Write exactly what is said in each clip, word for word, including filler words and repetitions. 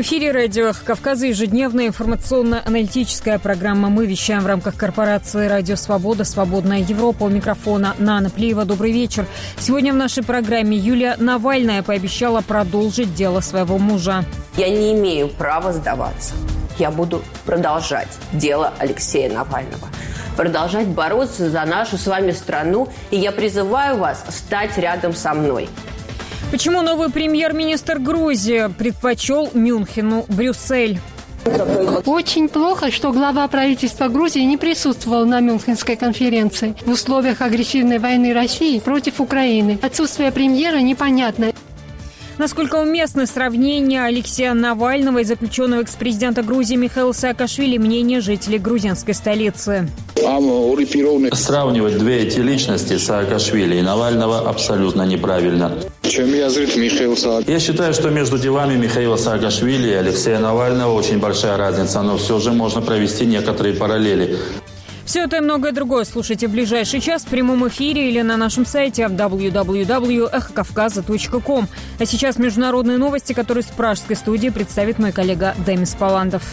В эфире радио «Кавказа» ежедневная информационно-аналитическая программа. Мы вещаем в рамках корпорации «Радио Свобода», «Свободная Европа». У микрофона Нана Плиева. Добрый вечер. Сегодня в нашей программе Юлия Навальная пообещала продолжить дело своего мужа. Я не имею права сдаваться. Я буду продолжать дело Алексея Навального. Продолжать бороться за нашу с вами страну. И я призываю вас стать рядом со мной. Почему новый премьер-министр Грузии предпочел Мюнхену Брюссель? Очень плохо, что глава правительства Грузии не присутствовал на Мюнхенской конференции в условиях агрессивной войны России против Украины. Отсутствие премьера непонятно. Насколько уместны сравнения Алексея Навального и заключенного экс-президента Грузии Михаила Саакашвили, мнение жителей грузинской столицы? Сравнивать две эти личности, Саакашвили и Навального, абсолютно неправильно. Я считаю, что между делами Михаила Саакашвили и Алексея Навального очень большая разница, но все же можно провести некоторые параллели. Все это и многое другое слушайте в ближайший час в прямом эфире или на нашем сайте дабл ю дабл ю дабл ю точка эхо кавказа точка ком. А сейчас международные новости, которые с пражской студии представит мой коллега Демис Паландов.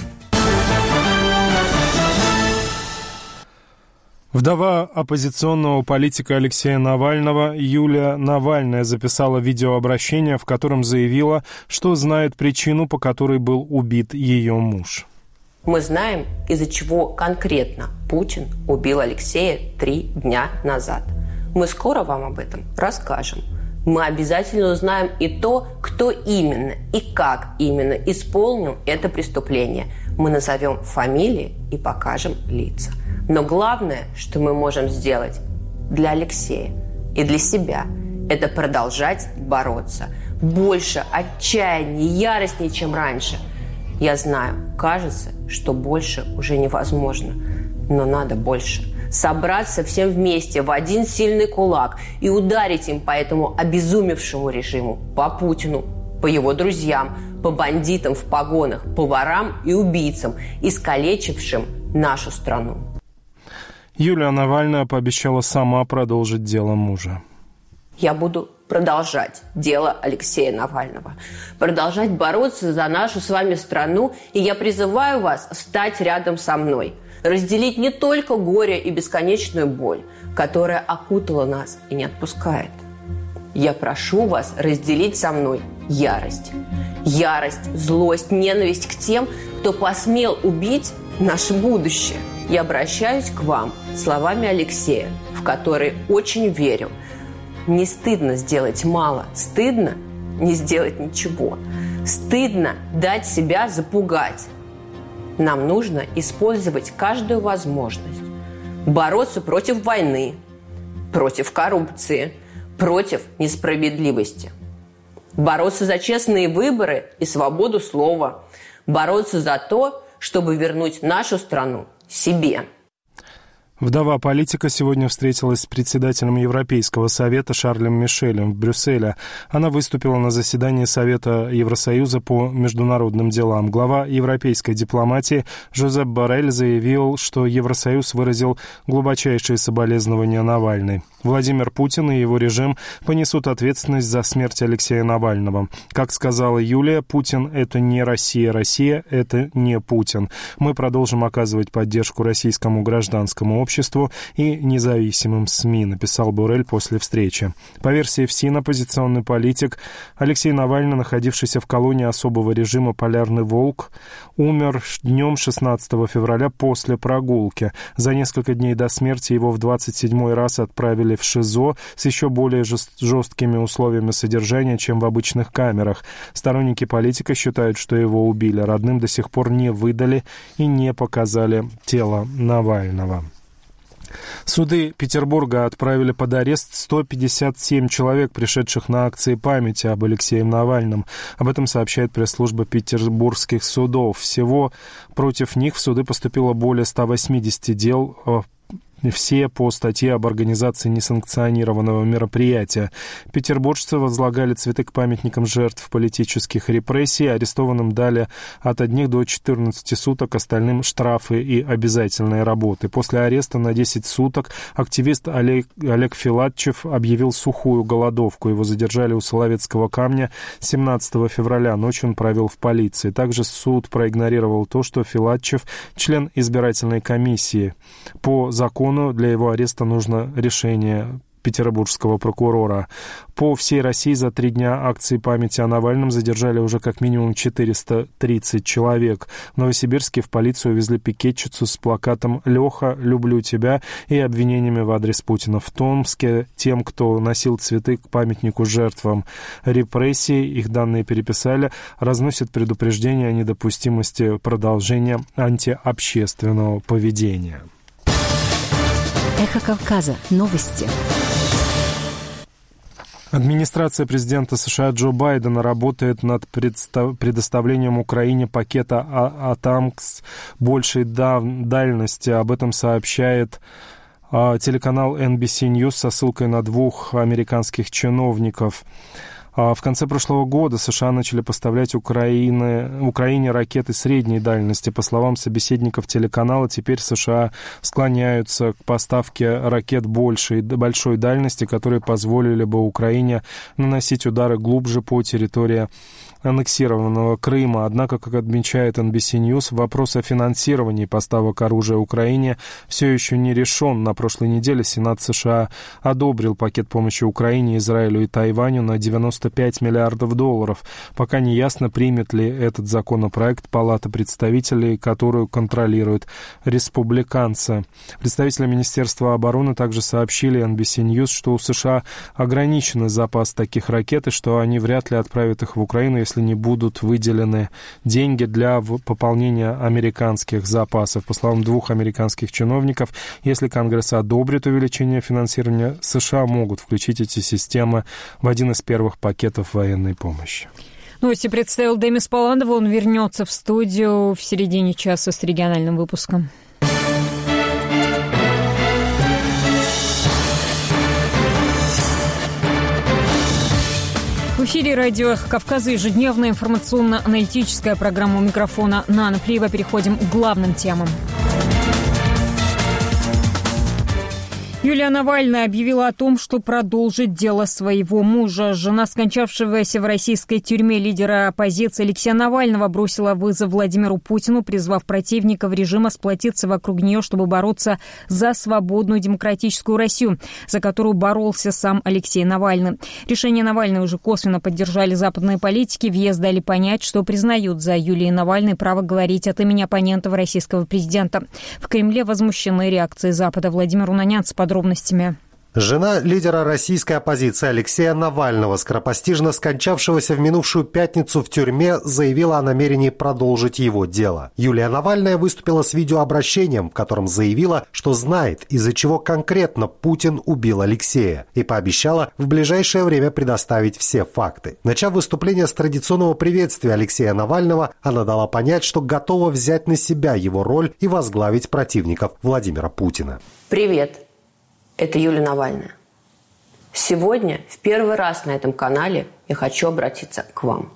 Вдова оппозиционного политика Алексея Навального Юлия Навальная записала видеообращение, в котором заявила, что знает причину, по которой был убит ее муж. Мы знаем, из-за чего конкретно Путин убил Алексея три дня назад. Мы скоро вам об этом расскажем. Мы обязательно узнаем и то, кто именно и как именно исполнил это преступление. Мы назовем фамилии и покажем лица. Но главное, что мы можем сделать для Алексея и для себя, это продолжать бороться. Больше отчаяния, яростнее, чем раньше. Я знаю, кажется, что больше уже невозможно, но надо больше. Собраться всем вместе в один сильный кулак и ударить им по этому обезумевшему режиму, по Путину, по его друзьям, по бандитам в погонах, по ворам и убийцам, искалечившим нашу страну. Юлия Навальная пообещала сама продолжить дело мужа. Я буду продолжать дело Алексея Навального. Продолжать бороться за нашу с вами страну. И я призываю вас стать рядом со мной. Разделить не только горе и бесконечную боль, которая окутала нас и не отпускает. Я прошу вас разделить со мной ярость. Ярость, злость, ненависть к тем, кто посмел убить наше будущее. Я обращаюсь к вам словами Алексея, в которые очень верю. Не стыдно сделать мало, стыдно не сделать ничего. Стыдно дать себя запугать. Нам нужно использовать каждую возможность. Бороться против войны, против коррупции, против несправедливости. Бороться за честные выборы и свободу слова. Бороться за то, чтобы вернуть нашу страну себе. Вдова политика сегодня встретилась с председателем Европейского совета Шарлем Мишелем в Брюсселе. Она выступила на заседании Совета Евросоюза по международным делам. Глава европейской дипломатии Жозеп Боррель заявил, что Евросоюз выразил глубочайшие соболезнования Навальной. Владимир Путин и его режим понесут ответственность за смерть Алексея Навального. Как сказала Юлия, Путин – это не Россия, Россия – это не Путин. Мы продолжим оказывать поддержку российскому гражданскому обществу, обществу и независимым СМИ, написал Боррель после встречи. По версии ФСИН, оппозиционный политик Алексей Навальный, находившийся в колонии особого режима «Полярный волк», умер днем шестнадцатого февраля после прогулки. За несколько дней до смерти его в двадцать седьмой раз отправили в ШИЗО с еще более жесткими условиями содержания, чем в обычных камерах. Сторонники политика считают, что его убили. Родным до сих пор не выдали и не показали тело Навального. Суды Петербурга отправили под арест сто пятьдесят семь человек, пришедших на акции памяти об Алексее Навальном. Об этом сообщает пресс-служба петербургских судов. Всего против них в суды поступило более ста восьмидесяти дел все по статье об организации несанкционированного мероприятия. Петербуржцы возлагали цветы к памятникам жертв политических репрессий. Арестованным дали от одних до четырнадцати суток, остальным штрафы и обязательные работы. После ареста на десять суток активист Олег, Олег Филатчев объявил сухую голодовку. Его задержали у Соловецкого камня семнадцатого февраля. Ночь он провел в полиции. Также суд проигнорировал то, что Филатчев член избирательной комиссии. По закону для его ареста нужно решение петербургского прокурора. По всей России за три дня акции памяти о Навальном задержали уже как минимум четыреста тридцать человек. В Новосибирске в полицию увезли пикетчицу с плакатом «Леха, люблю тебя» и обвинениями в адрес Путина. В Томске тем, кто носил цветы к памятнику жертвам репрессий, их данные переписали, разносят предупреждения о недопустимости продолжения антиобщественного поведения. Эхо Кавказа. Новости. Администрация президента США Джо Байдена работает над предоставлением Украине пакета «Атакмс» большей дальности. Об этом сообщает телеканал эн би си News со ссылкой на двух американских чиновников. В конце прошлого года США начали поставлять Украине, Украине ракеты средней дальности. По словам собеседников телеканала, теперь США склоняются к поставке ракет большей, большой дальности, которые позволили бы Украине наносить удары глубже по территории аннексированного Крыма. Однако, как отмечает эн би си News, вопрос о финансировании поставок оружия Украине все еще не решен. На прошлой неделе Сенат США одобрил пакет помощи Украине, Израилю и Тайваню на девяносто пять миллиардов долларов. Пока не ясно, примет ли этот законопроект Палата представителей, которую контролируют республиканцы. Представители Министерства обороны также сообщили эн би си News, что у США ограниченный запас таких ракет и что они вряд ли отправят их в Украину, если не будут выделены деньги для пополнения американских запасов. По словам двух американских чиновников, если Конгресс одобрит увеличение финансирования, США могут включить эти системы в один из первых пакетов военной помощи. Новости представил Демис Паландов. Он вернется в студию в середине часа с региональным выпуском. В эфире радио «Эхо Кавказа», ежедневная информационно-аналитическая программа у микрофона Нана Плиева. Переходим к главным темам. Юлия Навальная объявила о том, что продолжит дело своего мужа. Жена скончавшегося в российской тюрьме лидера оппозиции Алексея Навального бросила вызов Владимиру Путину, призвав противников режима сплотиться вокруг нее, чтобы бороться за свободную демократическую Россию, за которую боролся сам Алексей Навальный. Решение Навальной уже косвенно поддержали западные политики. В ЕС дали понять, что признают за Юлией Навальной право говорить от имени оппонентов российского президента. В Кремле возмущены реакцией Запада. Владимир Унанян с подробностями. Жена лидера российской оппозиции Алексея Навального, скоропостижно скончавшегося в минувшую пятницу в тюрьме, заявила о намерении продолжить его дело. Юлия Навальная выступила с видеообращением, в котором заявила, что знает, из-за чего конкретно Путин убил Алексея, и пообещала в ближайшее время предоставить все факты. Начав выступление с традиционного приветствия Алексея Навального, она дала понять, что готова взять на себя его роль и возглавить противников Владимира Путина. Привет. Это Юлия Навальная. Сегодня в первый раз на этом канале я хочу обратиться к вам.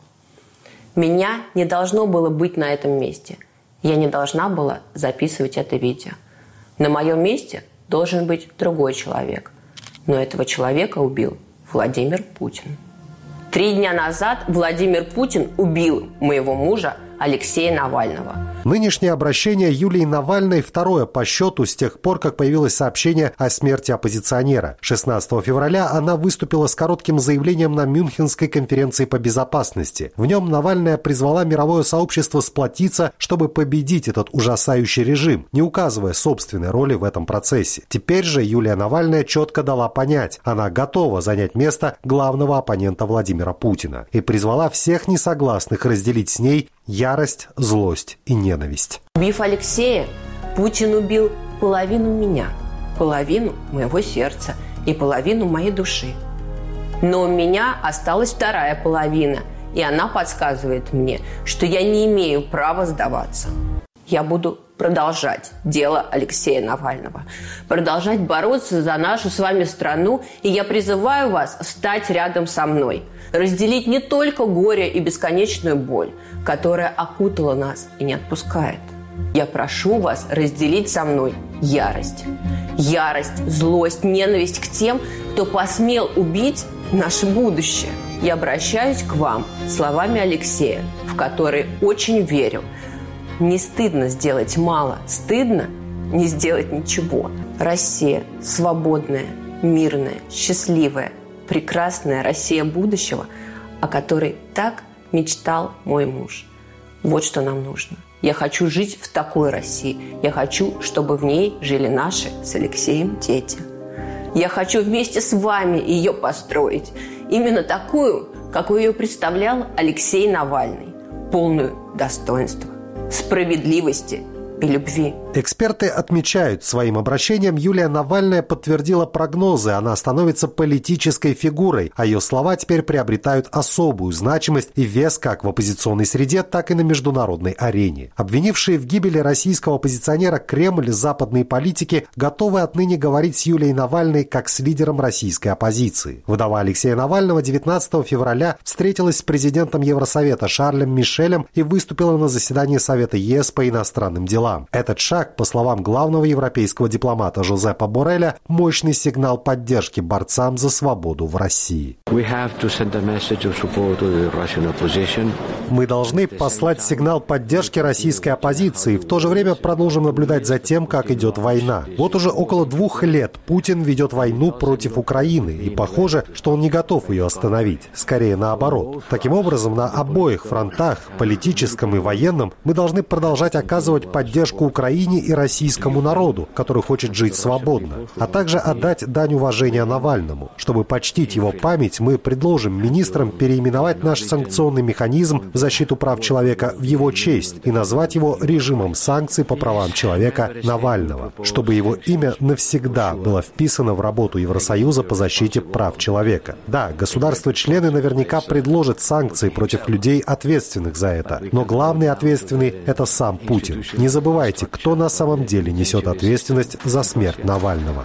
Меня не должно было быть на этом месте. Я не должна была записывать это видео. На моем месте должен быть другой человек. Но этого человека убил Владимир Путин. Три дня назад Владимир Путин убил моего мужа Алексея Навального. Нынешнее обращение Юлии Навальной второе по счету с тех пор, как появилось сообщение о смерти оппозиционера. шестнадцатого февраля она выступила с коротким заявлением на Мюнхенской конференции по безопасности. В нем Навальная призвала мировое сообщество сплотиться, чтобы победить этот ужасающий режим, не указывая собственной роли в этом процессе. Теперь же Юлия Навальная четко дала понять, она готова занять место главного оппонента Владимира Путина и призвала всех несогласных разделить с ней ярость, злость и ненависть. Убив Алексея, Путин убил половину меня, половину моего сердца и половину моей души. Но у меня осталась вторая половина, и она подсказывает мне, что я не имею права сдаваться. Я буду продолжать дело Алексея Навального, продолжать бороться за нашу с вами страну, и я призываю вас стать рядом со мной, разделить не только горе и бесконечную боль, которая окутала нас и не отпускает. Я прошу вас разделить со мной ярость. Ярость, злость, ненависть к тем, кто посмел убить наше будущее. Я обращаюсь к вам словами Алексея, в которые очень верю. Не стыдно сделать мало, стыдно не сделать ничего. Россия свободная, мирная, счастливая, прекрасная Россия будущего, о которой так мечтал мой муж. Вот что нам нужно. Я хочу жить в такой России. Я хочу, чтобы в ней жили наши с Алексеем дети. Я хочу вместе с вами ее построить. Именно такую, какую ее представлял Алексей Навальный. Полную достоинства, справедливости и любви. Эксперты отмечают, своим обращением Юлия Навальная подтвердила прогнозы. Она становится политической фигурой, а ее слова теперь приобретают особую значимость и вес как в оппозиционной среде, так и на международной арене. Обвинившие в гибели российского оппозиционера Кремль и западные политики готовы отныне говорить с Юлией Навальной как с лидером российской оппозиции. Вдова Алексея Навального девятнадцатого февраля встретилась с президентом Евросовета Шарлем Мишелем и выступила на заседании Совета ЕС по иностранным делам. Этот шаг, по словам главного европейского дипломата Жозепа Борреля, мощный сигнал поддержки борцам за свободу в России. Мы должны послать сигнал поддержки российской оппозиции и в то же время продолжим наблюдать за тем, как идет война. Вот уже около двух лет Путин ведет войну против Украины, и похоже, что он не готов ее остановить. Скорее наоборот. Таким образом, на обоих фронтах, политическом и военном, мы должны продолжать оказывать поддержку Украине и российскому народу, который хочет жить свободно, а также отдать дань уважения Навальному. Чтобы почтить его память, мы предложим министрам переименовать наш санкционный механизм в защиту прав человека в его честь и назвать его режимом санкций по правам человека Навального, чтобы его имя навсегда было вписано в работу Евросоюза по защите прав человека. Да, государства-члены наверняка предложат санкции против людей, ответственных за это, но главный ответственный – это сам Путин. Не забывайте, кто на самом деле несет ответственность за смерть Навального.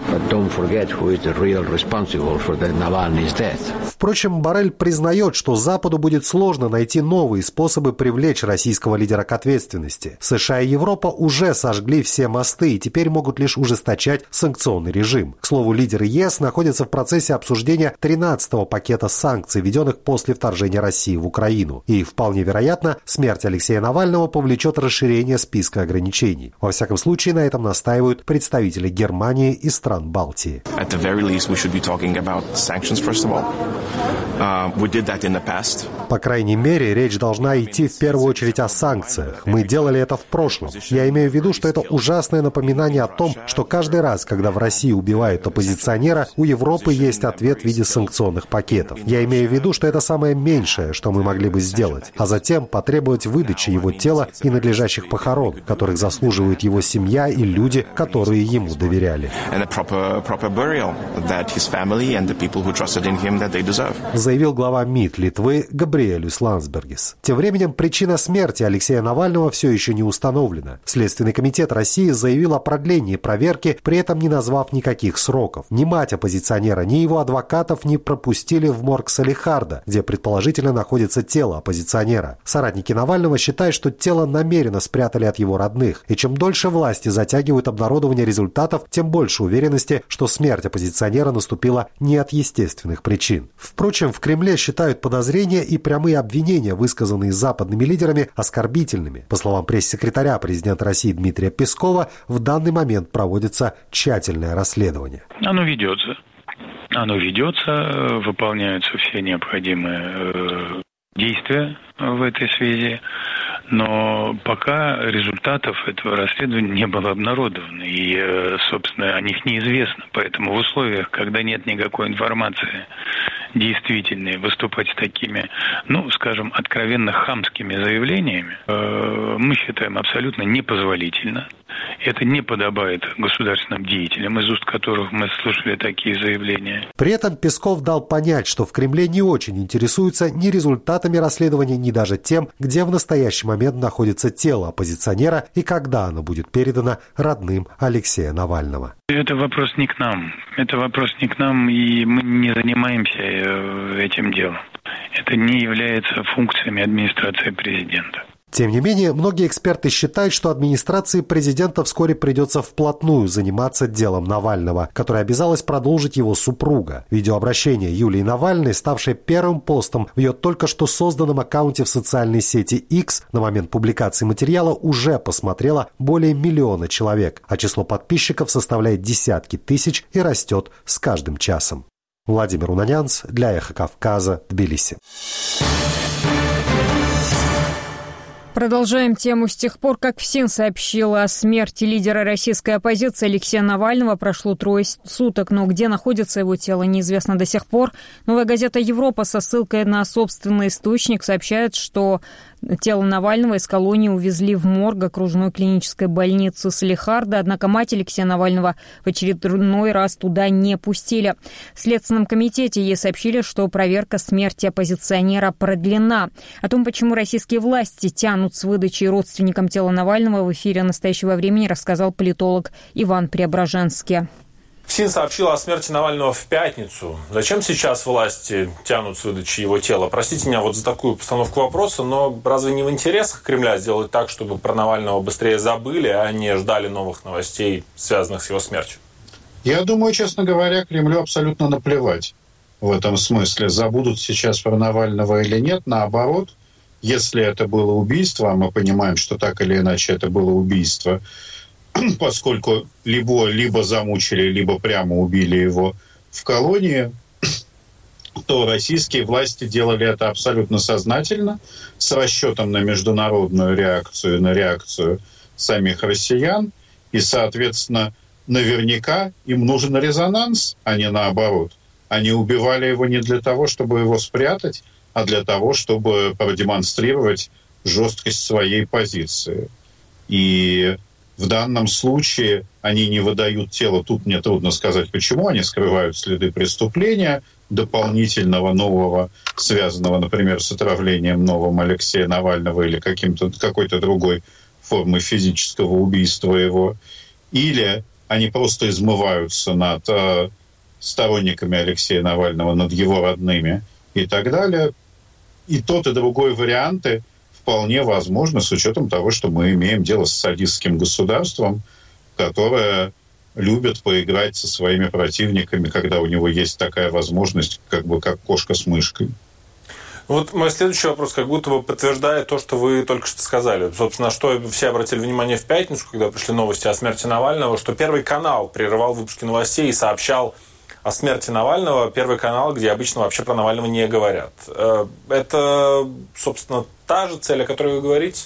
Впрочем, Боррель признает, что Западу будет сложно найти новые способы привлечь российского лидера к ответственности. США и Европа уже сожгли все мосты и теперь могут лишь ужесточать санкционный режим. К слову, лидеры ЕС находятся в процессе обсуждения тринадцатого пакета санкций, введенных после вторжения России в Украину. И, вполне вероятно, смерть Алексея Навального повлечет расширение списка ограничений. Во всяком случае, на этом настаивают представители Германии и стран Балтии. По крайней мере, речь должна идти в первую очередь о санкциях. Мы делали это в прошлом. Я имею в виду, что это ужасное напоминание о том, что каждый раз, когда в России убивают оппозиционера, у Европы есть ответ в виде санкционных пакетов. Я имею в виду, что это самое меньшее, что мы могли бы сделать, а затем потребовать выдачи его тела и надлежащих похорон, которых заслуживают его семья и люди, которые ему доверяли. Заявил глава МИД Литвы Габриэлюс Ландсбергис. Тем временем причина смерти Алексея Навального все еще не установлена. Следственный комитет России заявил о продлении проверки, при этом не назвав никаких сроков. Ни мать оппозиционера, ни его адвокатов не пропустили в морг Салехарда, где предположительно находится тело оппозиционера. Соратники Навального считают, что тело намеренно спрятали от его родных. И чем дольше власти затягивают обнародование результатов, тем больше уверенности, что смерть оппозиционера наступила не от естественных причин. Впрочем, в Кремле считают подозрения и прямые обвинения, высказанные западными лидерами, оскорбительными. По словам пресс-секретаря президента России Дмитрия Пескова, в данный момент проводится тщательное расследование. Оно ведется. Оно ведется, выполняются все необходимые действия в этой связи. Но пока результатов этого расследования не было обнародовано, и, собственно, о них неизвестно. Поэтому в условиях, когда нет никакой информации действительные, выступать с такими, ну, скажем, откровенно хамскими заявлениями, э, мы считаем абсолютно непозволительно. Это не подобает государственным деятелям, из уст которых мы слышали такие заявления. При этом Песков дал понять, что в Кремле не очень интересуются ни результатами расследования, ни даже тем, где в настоящий момент находится тело оппозиционера и когда оно будет передано родным Алексея Навального. Это вопрос не к нам. Это вопрос не к нам, и мы не занимаемся этим делом. Это не является функциями администрации президента. Тем не менее, многие эксперты считают, что администрации президента вскоре придется вплотную заниматься делом Навального, которое обязалась продолжить его супруга. Видеообращение Юлии Навальной, ставшее первым постом в ее только что созданном аккаунте в социальной сети X, на момент публикации материала уже посмотрело более миллиона человек, а число подписчиков составляет десятки тысяч и растет с каждым часом. Владимир Унанянц для «Эхо Кавказа», Тбилиси. Продолжаем тему. С тех пор, как ФСИН сообщила о смерти лидера российской оппозиции Алексея Навального, прошло трое суток, но где находится его тело, неизвестно до сих пор. Новая газета «Европа» со ссылкой на собственный источник сообщает, что тело Навального из колонии увезли в морг окружной клинической больницы Салехарда, однако мать Алексея Навального в очередной раз туда не пустили. В Следственном комитете ей сообщили, что проверка смерти оппозиционера продлена. О том, почему российские власти тянут с выдачей родственникам тела Навального, в эфире «Настоящего времени» рассказал политолог Иван Преображенский. ФСИН сообщила о смерти Навального в пятницу. Зачем сейчас власти тянут с выдачи его тела? Простите меня вот за такую постановку вопроса, но разве не в интересах Кремля сделать так, чтобы про Навального быстрее забыли, а не ждали новых новостей, связанных с его смертью? Я думаю, честно говоря, Кремлю абсолютно наплевать в этом смысле. Забудут сейчас про Навального или нет. Наоборот, если это было убийство, а мы понимаем, что так или иначе это было убийство, поскольку либо, либо замучили, либо прямо убили его в колонии, то российские власти делали это абсолютно сознательно, с расчетом на международную реакцию, на реакцию самих россиян, и, соответственно, наверняка им нужен резонанс, а не наоборот. Они убивали его не для того, чтобы его спрятать, а для того, чтобы продемонстрировать жесткость своей позиции. И в данном случае они не выдают тело. Тут мне трудно сказать, почему. Они скрывают следы преступления, дополнительного, нового, связанного, например, с отравлением новым Алексея Навального или каким-то, какой-то другой формой физического убийства его. Или они просто измываются над э, сторонниками Алексея Навального, над его родными и так далее. И тот, и другой варианты вполне возможно, с учетом того, что мы имеем дело с садистским государством, которое любит поиграть со своими противниками, когда у него есть такая возможность, как бы как кошка с мышкой. Вот мой следующий вопрос как будто бы подтверждает то, что вы только что сказали. Собственно, что все обратили внимание в пятницу, когда пришли новости о смерти Навального, что Первый канал прерывал выпуски новостей и сообщал о смерти Навального. Первый канал, где обычно вообще про Навального не говорят. Это, собственно, та же цель, о которой вы говорите?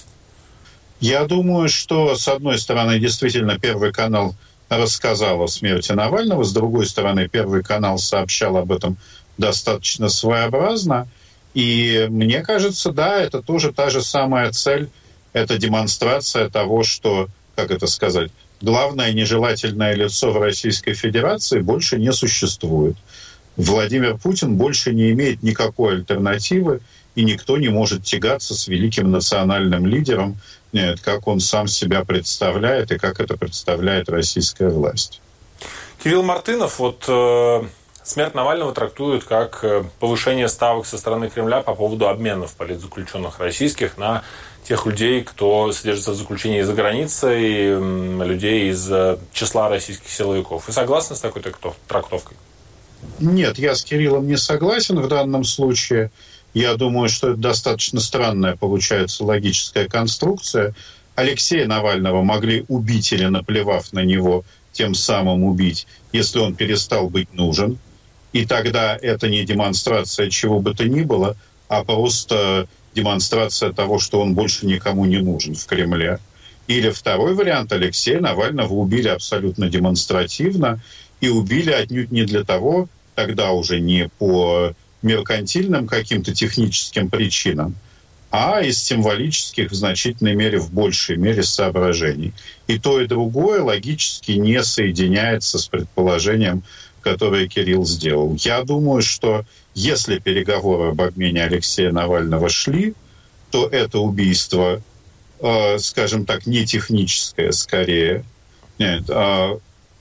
Я думаю, что, с одной стороны, действительно, Первый канал рассказал о смерти Навального, с другой стороны, Первый канал сообщал об этом достаточно своеобразно. И мне кажется, да, это тоже та же самая цель, это демонстрация того, что, как это сказать, главное нежелательное лицо в Российской Федерации больше не существует. Владимир Путин больше не имеет никакой альтернативы, и никто не может тягаться с великим национальным лидером, нет, как он сам себя представляет и как это представляет российская власть. Кирилл Мартынов, вот э, смерть Навального трактует как повышение ставок со стороны Кремля по поводу обменов политзаключенных российских на тех людей, кто содержится в заключении за границей, э, людей из э, числа российских силовиков. Вы согласны с такой трактовкой? Нет, я с Кириллом не согласен в данном случае. Я думаю, что это достаточно странная получается логическая конструкция. Алексея Навального могли убить или, наплевав на него, тем самым убить, если он перестал быть нужен. И тогда это не демонстрация чего бы то ни было, а просто демонстрация того, что он больше никому не нужен в Кремле. Или второй вариант: Алексея Навального убили абсолютно демонстративно и убили отнюдь не для того, тогда уже не по меркантильным каким-то техническим причинам, а из символических в значительной мере, в большей мере соображений. И то, и другое логически не соединяется с предположением, которое Кирилл сделал. Я думаю, что если переговоры об обмене Алексея Навального шли, то это убийство, э, скажем так, не техническое скорее. Нет, э,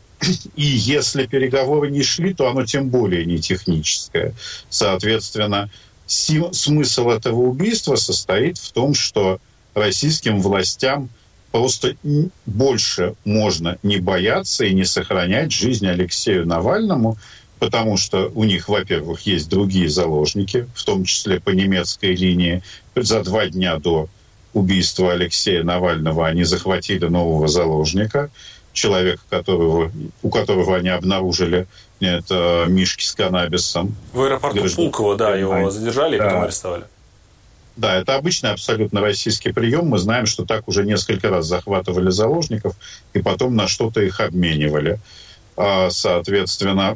и если переговоры не шли, то оно тем более не техническое. Соответственно, смысл этого убийства состоит в том, что российским властям просто больше можно не бояться и не сохранять жизнь Алексею Навальному, потому что у них, во-первых, есть другие заложники, в том числе по немецкой линии. За два дня до убийства Алексея Навального они захватили нового заложника, человека, которого, у которого они обнаружили это мишки с каннабисом. В аэропорту Граждан... Пулково, да, его задержали и да. потом арестовали. Да, это обычный абсолютно российский прием. Мы знаем, что так уже несколько раз захватывали заложников и потом на что-то их обменивали. Соответственно,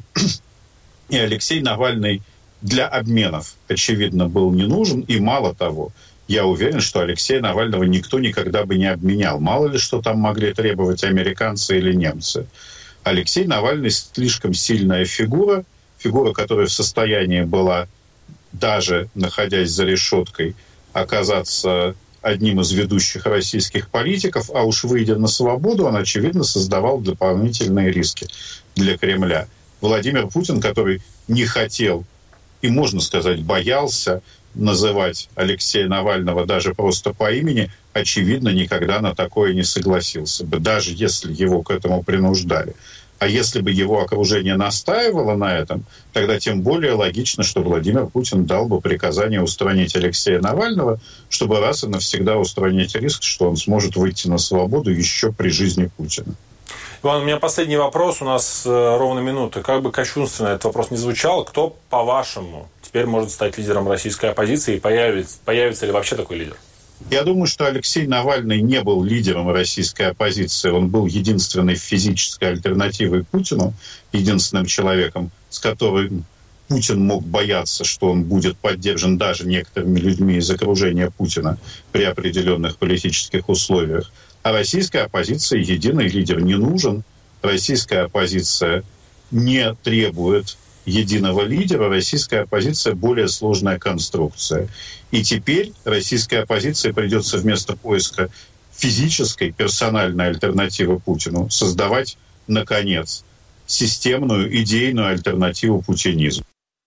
и Алексей Навальный для обменов, очевидно, был не нужен. И мало того, я уверен, что Алексея Навального никто никогда бы не обменял. Мало ли, что там могли требовать американцы или немцы. Алексей Навальный слишком сильная фигура, фигура, которая в состоянии была, даже находясь за решеткой, оказаться одним из ведущих российских политиков, а уж выйдя на свободу, он, очевидно, создавал дополнительные риски для Кремля. Владимир Путин, который не хотел и, можно сказать, боялся называть Алексея Навального даже просто по имени, очевидно, никогда на такое не согласился бы, даже если его к этому принуждали. А если бы его окружение настаивало на этом, тогда тем более логично, что Владимир Путин дал бы приказание устранить Алексея Навального, чтобы раз и навсегда устранить риск, что он сможет выйти на свободу еще при жизни Путина. Иван, у меня последний вопрос, у нас э, ровно минута. Как бы кощунственно этот вопрос не звучал, кто, по-вашему, теперь может стать лидером российской оппозиции и появится, появится ли вообще такой лидер? Я думаю, что Алексей Навальный не был лидером российской оппозиции. Он был единственной физической альтернативой Путину, единственным человеком, с которым Путин мог бояться, что он будет поддержан даже некоторыми людьми из окружения Путина при определенных политических условиях. А российской оппозиции единый лидер не нужен. Российская оппозиция не требует единого лидера, российская оппозиция более сложная конструкция. И теперь российской оппозиции придется вместо поиска физической, персональной альтернативы Путину создавать, наконец, системную, идейную альтернативу путинизму.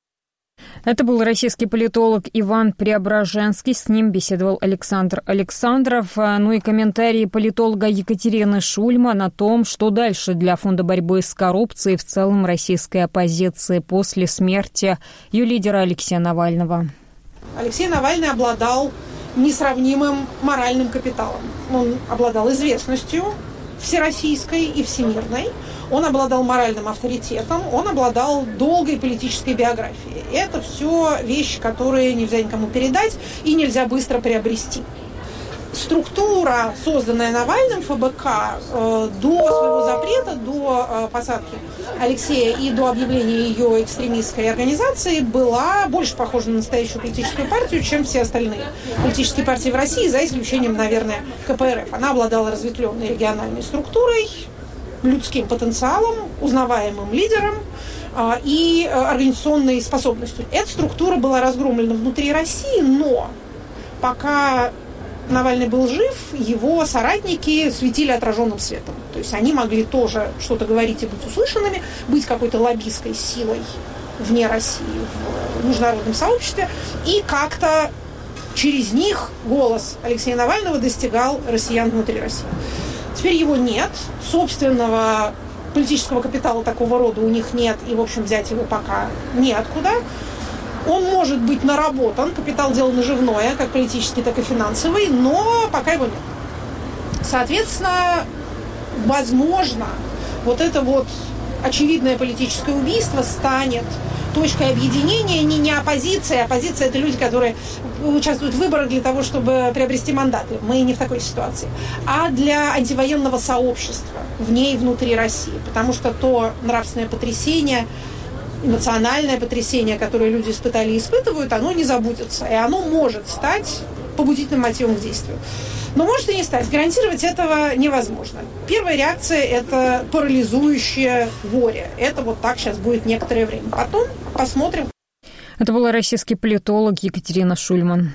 Это был российский политолог Иван Преображенский. С ним беседовал Александр Александров. Ну и комментарии политолога Екатерины Шульман о том, что дальше для Фонда борьбы с коррупцией в целом российской оппозиции после смерти ее лидера Алексея Навального. Алексей Навальный обладал несравнимым моральным капиталом. Он обладал известностью всероссийской и всемирной. Он обладал моральным авторитетом, он обладал долгой политической биографией. Это все вещи, которые нельзя никому передать и нельзя быстро приобрести. Структура, созданная Навальным, ФБК, э, до своего запрета, до э, посадки Алексея и до объявления ее экстремистской организацией, была больше похожа на настоящую политическую партию, чем все остальные политические партии в России, за исключением, наверное, ка пэ эр эф. Она обладала разветвленной региональной структурой, людским потенциалом, узнаваемым лидером э, и э, организационной способностью. Эта структура была разгромлена внутри России, но пока Навальный был жив, его соратники светили отраженным светом. То есть они могли тоже что-то говорить и быть услышанными, быть какой-то лоббистской силой вне России, в международном сообществе, и как-то через них голос Алексея Навального достигал россиян внутри России. Теперь его нет, собственного политического капитала такого рода у них нет, и, в общем, взять его пока неоткуда. Он может быть наработан, капитал дело наживное, как политический, так и финансовый, но пока его нет. Соответственно, возможно, вот это вот очевидное политическое убийство станет точкой объединения не, не оппозиции. Оппозиция – это люди, которые участвуют в выборах для того, чтобы приобрести мандаты. Мы не в такой ситуации. А для антивоенного сообщества вне и внутри России. Потому что то нравственное потрясение, эмоциональное потрясение, которое люди испытали и испытывают, оно не забудется. И оно может стать побудительным мотивом к действию. Но может и не стать. Гарантировать этого невозможно. Первая реакция – это парализующее горе. Это вот так сейчас будет некоторое время. Потом посмотрим. Это была российский политолог Екатерина Шульман.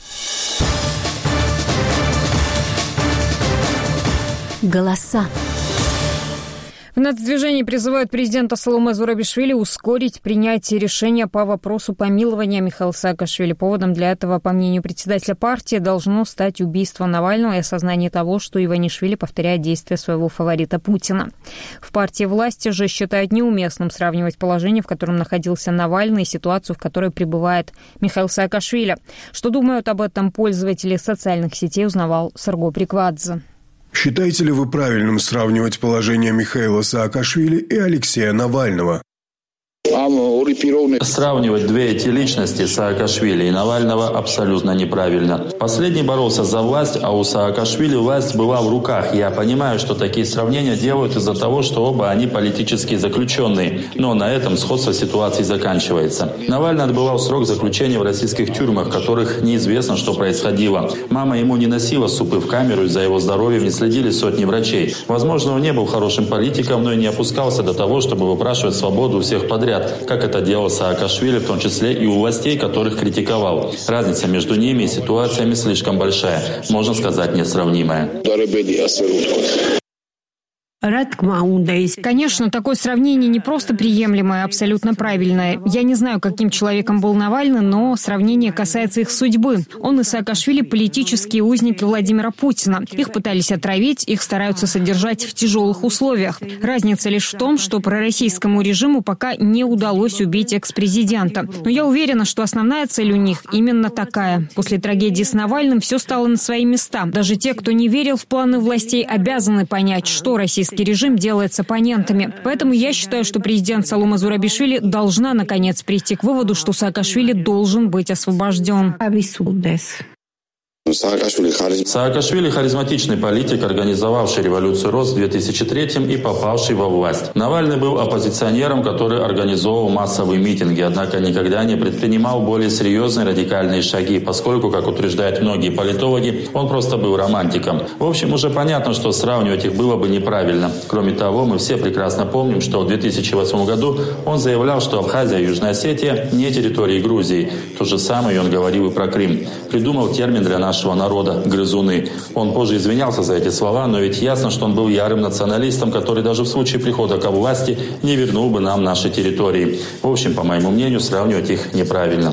Голоса. В нацдвижении призывают президента Саломе Зурабишвили ускорить принятие решения по вопросу помилования Михаила Саакашвили. Поводом для этого, по мнению председателя партии, должно стать убийство Навального и осознание того, что Иванишвили повторяет действия своего фаворита Путина. В партии власти же считают неуместным сравнивать положение, в котором находился Навальный, и ситуацию, в которой пребывает Михаил Саакашвили. Что думают об этом пользователи социальных сетей, узнавал Сарго Приквадзе. Считаете ли вы правильным сравнивать положение Михаила Саакашвили и Алексея Навального? Сравнивать две эти личности, Саакашвили и Навального, абсолютно неправильно. Последний боролся за власть, а у Саакашвили власть была в руках. Я понимаю, что такие сравнения делают из-за того, что оба они политические заключенные. Но на этом сходство ситуации заканчивается. Навальный отбывал срок заключения в российских тюрьмах, в которых неизвестно, что происходило. Мама ему не носила супы в камеру, из-за его здоровья не следили сотни врачей. Возможно, он не был хорошим политиком, но и не опускался до того, чтобы выпрашивать свободу у всех подряд, как это делал Саакашвили, в том числе и у властей, которых критиковал. Разница между ними и ситуациями слишком большая, можно сказать, несравнимая. Конечно, такое сравнение не просто приемлемое, а абсолютно правильное. Я не знаю, каким человеком был Навальный, но сравнение касается их судьбы. Он и Саакашвили – политические узники Владимира Путина. Их пытались отравить, их стараются содержать в тяжелых условиях. Разница лишь в том, что пророссийскому режиму пока не удалось убить экс-президента. Но я уверена, что основная цель у них именно такая. После трагедии с Навальным все стало на свои места. Даже те, кто не верил в планы властей, обязаны понять, что российский режим делает с оппонентами. Поэтому я считаю, что президент Саломе Зурабишвили должна, наконец, прийти к выводу, что Саакашвили должен быть освобожден. Саакашвили – харизматичный политик, организовавший революцию РОС в две тысячи третьем и попавший во власть. Навальный был оппозиционером, который организовывал массовые митинги, однако никогда не предпринимал более серьезные радикальные шаги, поскольку, как утверждают многие политологи, он просто был романтиком. В общем, уже понятно, что сравнивать их было бы неправильно. Кроме того, мы все прекрасно помним, что в две тысячи восьмом году он заявлял, что Абхазия и Южная Осетия не территории Грузии. То же самое он говорил и про Крым. Придумал термин для нашего народа – грызуны. Он позже извинялся за эти слова, но ведь ясно, что он был ярым националистом, который даже в случае прихода к власти не вернул бы нам наши территории. В общем, по моему мнению, сравнивать их неправильно.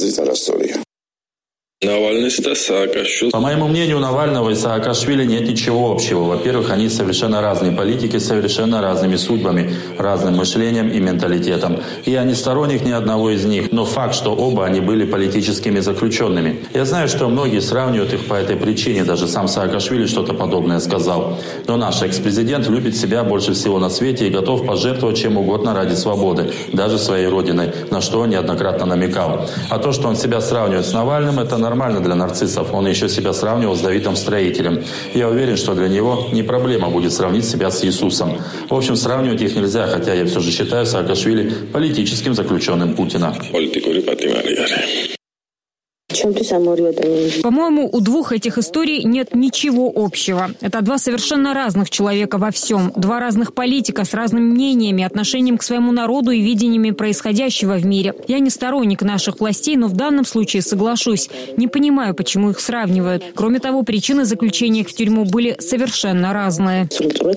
По моему мнению, у Навального и Саакашвили нет ничего общего. Во-первых, они совершенно разные политики, с совершенно разными судьбами, разным мышлением и менталитетом. И я не сторонник ни одного из них, но факт, что оба они были политическими заключенными. Я знаю, что многие сравнивают их по этой причине, даже сам Саакашвили что-то подобное сказал. Но наш экс-президент любит себя больше всего на свете и готов пожертвовать чем угодно ради свободы, даже своей родиной, на что он неоднократно намекал. А то, что он себя сравнивает с Навальным, это нормально для нарциссов. Он еще себя сравнивал с Давидом Строителем. Я уверен, что для него не проблема будет сравнить себя с Иисусом. В общем, сравнивать их нельзя, хотя я все же считаю Саакашвили политическим заключенным Путина. По-моему, у двух этих историй нет ничего общего. Это два совершенно разных человека во всем. Два разных политика с разными мнениями, отношением к своему народу и видениями происходящего в мире. Я не сторонник наших властей, но в данном случае соглашусь. Не понимаю, почему их сравнивают. Кроме того, причины заключения их в тюрьму были совершенно разные.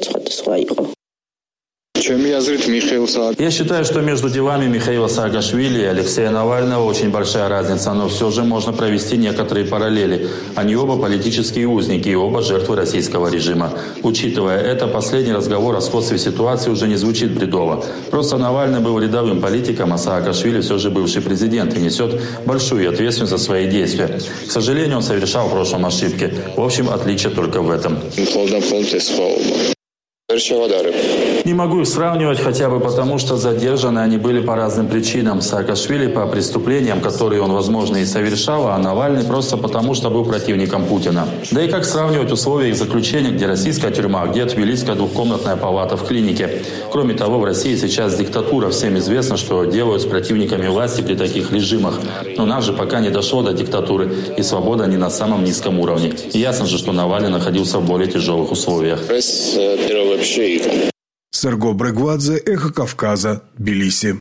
Я считаю, что между делами Михаила Саакашвили и Алексея Навального очень большая разница, но все же можно провести некоторые параллели. Они оба политические узники и оба жертвы российского режима. Учитывая это, последний разговор о сходстве ситуации уже не звучит бредово. Просто Навальный был рядовым политиком, а Саакашвили все же бывший президент и несет большую ответственность за свои действия. К сожалению, он совершал в прошлом ошибки. В общем, отличие только в этом. Не могу их сравнивать хотя бы потому, что задержаны они были по разным причинам. Саакашвили по преступлениям, которые он, возможно, и совершал, а Навальный просто потому, что был противником Путина. Да и как сравнивать условия их заключения, где российская тюрьма, где тбилисская двухкомнатная палата в клинике. Кроме того, в России сейчас диктатура. Всем известно, что делают с противниками власти при таких режимах. Но нас же пока не дошло до диктатуры, и свобода не на самом низком уровне. И ясно же, что Навальный находился в более тяжелых условиях. Серго Брегвадзе, Эхо Кавказа, Тбилиси.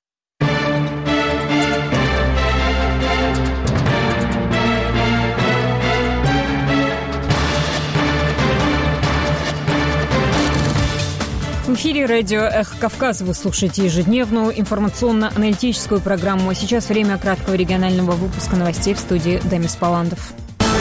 В эфире радио «Эхо Кавказа». Вы слушаете ежедневную информационно-аналитическую программу. А сейчас время краткого регионального выпуска новостей в студии Демис Паландов.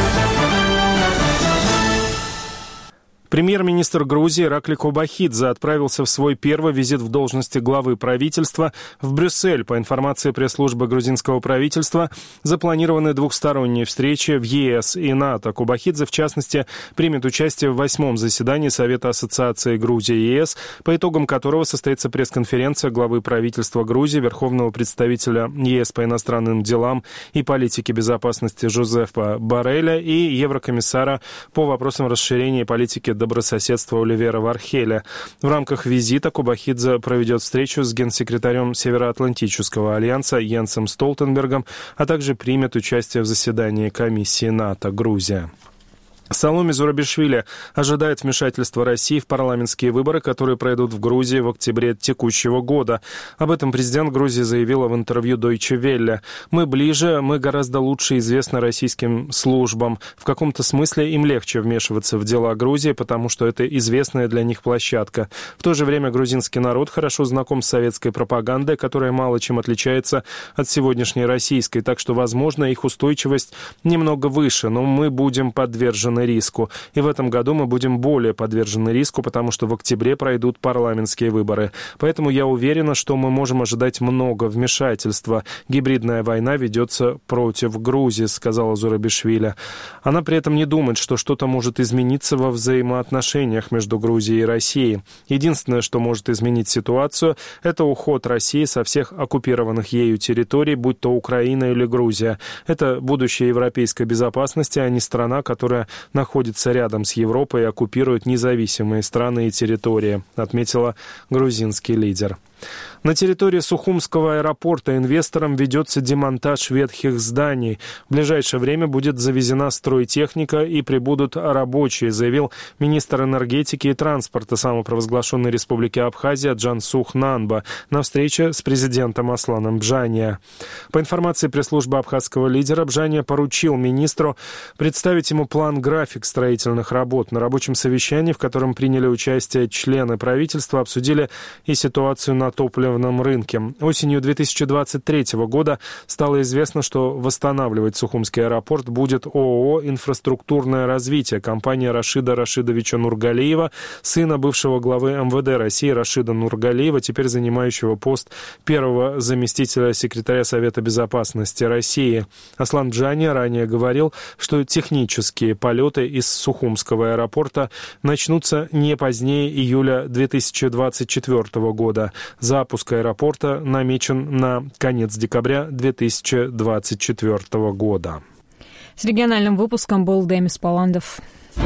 Премьер-министр Грузии Иракли Кобахидзе отправился в свой первый визит в должности главы правительства в Брюссель. По информации пресс-службы грузинского правительства, запланированы двухсторонние встречи в ЕС и НАТО. Кобахидзе, в частности, примет участие в восьмом заседании Совета ассоциации Грузии и ЕС, по итогам которого состоится пресс-конференция главы правительства Грузии, верховного представителя ЕС по иностранным делам и политике безопасности Жозефа Борреля и еврокомиссара по вопросам расширения политики добрососедства Оливера Вархеля. В рамках визита Кобахидзе проведет встречу с генсекретарем Североатлантического альянса Йенсом Столтенбергом, а также примет участие в заседании комиссии НАТО «Грузия». Саломе Зурабишвили ожидает вмешательства России в парламентские выборы, которые пройдут в Грузии в октябре текущего года. Об этом президент Грузии заявила в интервью Deutsche Welle. «Мы ближе, мы гораздо лучше известны российским службам. В каком-то смысле им легче вмешиваться в дела Грузии, потому что это известная для них площадка. В то же время грузинский народ хорошо знаком с советской пропагандой, которая мало чем отличается от сегодняшней российской, так что, возможно, их устойчивость немного выше, но мы будем подвержены риску. И в этом году мы будем более подвержены риску, потому что в октябре пройдут парламентские выборы. Поэтому я уверена, что мы можем ожидать много вмешательства. Гибридная война ведется против Грузии», — сказала Зурабишвили. Она при этом не думает, что что-то может измениться во взаимоотношениях между Грузией и Россией. Единственное, что может изменить ситуацию, это уход России со всех оккупированных ею территорий, будь то Украина или Грузия. Это будущее европейской безопасности, а не страна, которая находится рядом с Европой и оккупирует независимые страны и территории, отметила грузинский лидер. На территории Сухумского аэропорта инвесторам ведется демонтаж ветхих зданий. В ближайшее время будет завезена стройтехника и прибудут рабочие, заявил министр энергетики и транспорта самопровозглашенной республики Абхазия Джансух Нанба на встрече с президентом Асланом Бжания. По информации пресс-службы абхазского лидера, Бжания поручил министру представить ему план-график строительных работ. На рабочем совещании, в котором приняли участие члены правительства, обсудили и ситуацию на топливном рынке. Осенью две тысячи двадцать третьего года стало известно, что восстанавливать Сухумский аэропорт будет ООО «Инфраструктурное развитие». Компания Рашида Рашидовича Нургалиева, сына бывшего главы эм вэ дэ России Рашида Нургалиева, теперь занимающего пост первого заместителя секретаря Совета безопасности России. Аслан Бжания ранее говорил, что технические полеты из Сухумского аэропорта начнутся не позднее июля две тысячи двадцать четвёртого года. Запуск аэропорта намечен на конец декабря две тысячи двадцать четвёртого года. С региональным выпуском был Демис Паландов.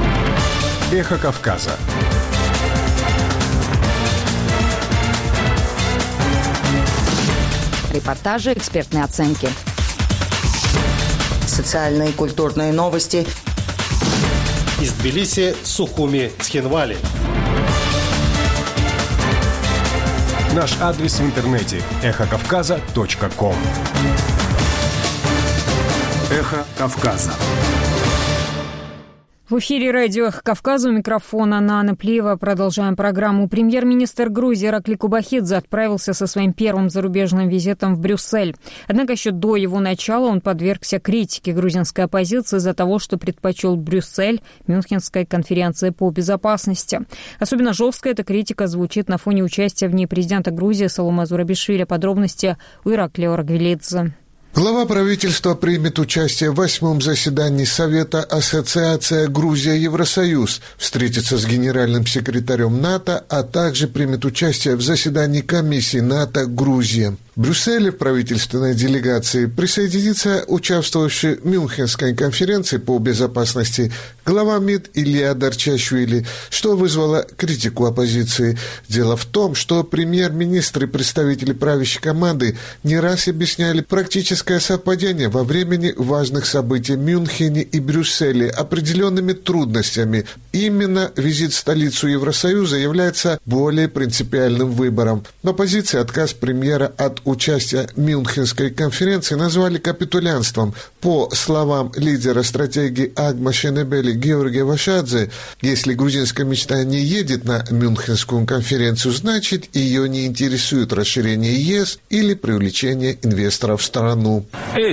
Эхо Кавказа. Репортажи, экспертные оценки. Социальные и культурные новости. Из Тбилиси, Сухуми, Цхинвали. Наш адрес в интернете – эхо кавказа точка ком. Эхо Кавказа. В эфире радио «Эхо Кавказа», у микрофона Нана Плиева. Продолжаем программу. Премьер-министр Грузии Иракли Кобахидзе отправился со своим первым зарубежным визитом в Брюссель. Однако еще до его начала он подвергся критике грузинской оппозиции из-за того, что предпочел Брюссель Мюнхенской конференции по безопасности. Особенно жесткая эта критика звучит на фоне участия в ней президента Грузии Саломе Зурабишвили. Подробности у Иракли Оргвелидзе. Глава правительства примет участие в восьмом заседании Совета Ассоциация Грузия-Евросоюз, встретится с генеральным секретарем НАТО, а также примет участие в заседании комиссии НАТО-Грузия. В Брюсселе в правительственной делегации присоединится участвовавший в Мюнхенской конференции по безопасности глава МИД Илья Дарчашвили, что вызвало критику оппозиции. Дело в том, что премьер-министр и представители правящей команды не раз объясняли практическое совпадение во времени важных событий в Мюнхене и Брюсселе определенными трудностями. Именно визит в столицу Евросоюза является более принципиальным выбором. В оппозиции отказ премьера от участия в Мюнхенской конференции назвали капитулянством. По словам лидера стратегии Агма Шенебели Георгия Вашадзе, если грузинская мечта не едет на Мюнхенскую конференцию, значит, ее не интересует расширение ЕС или привлечение инвесторов в страну.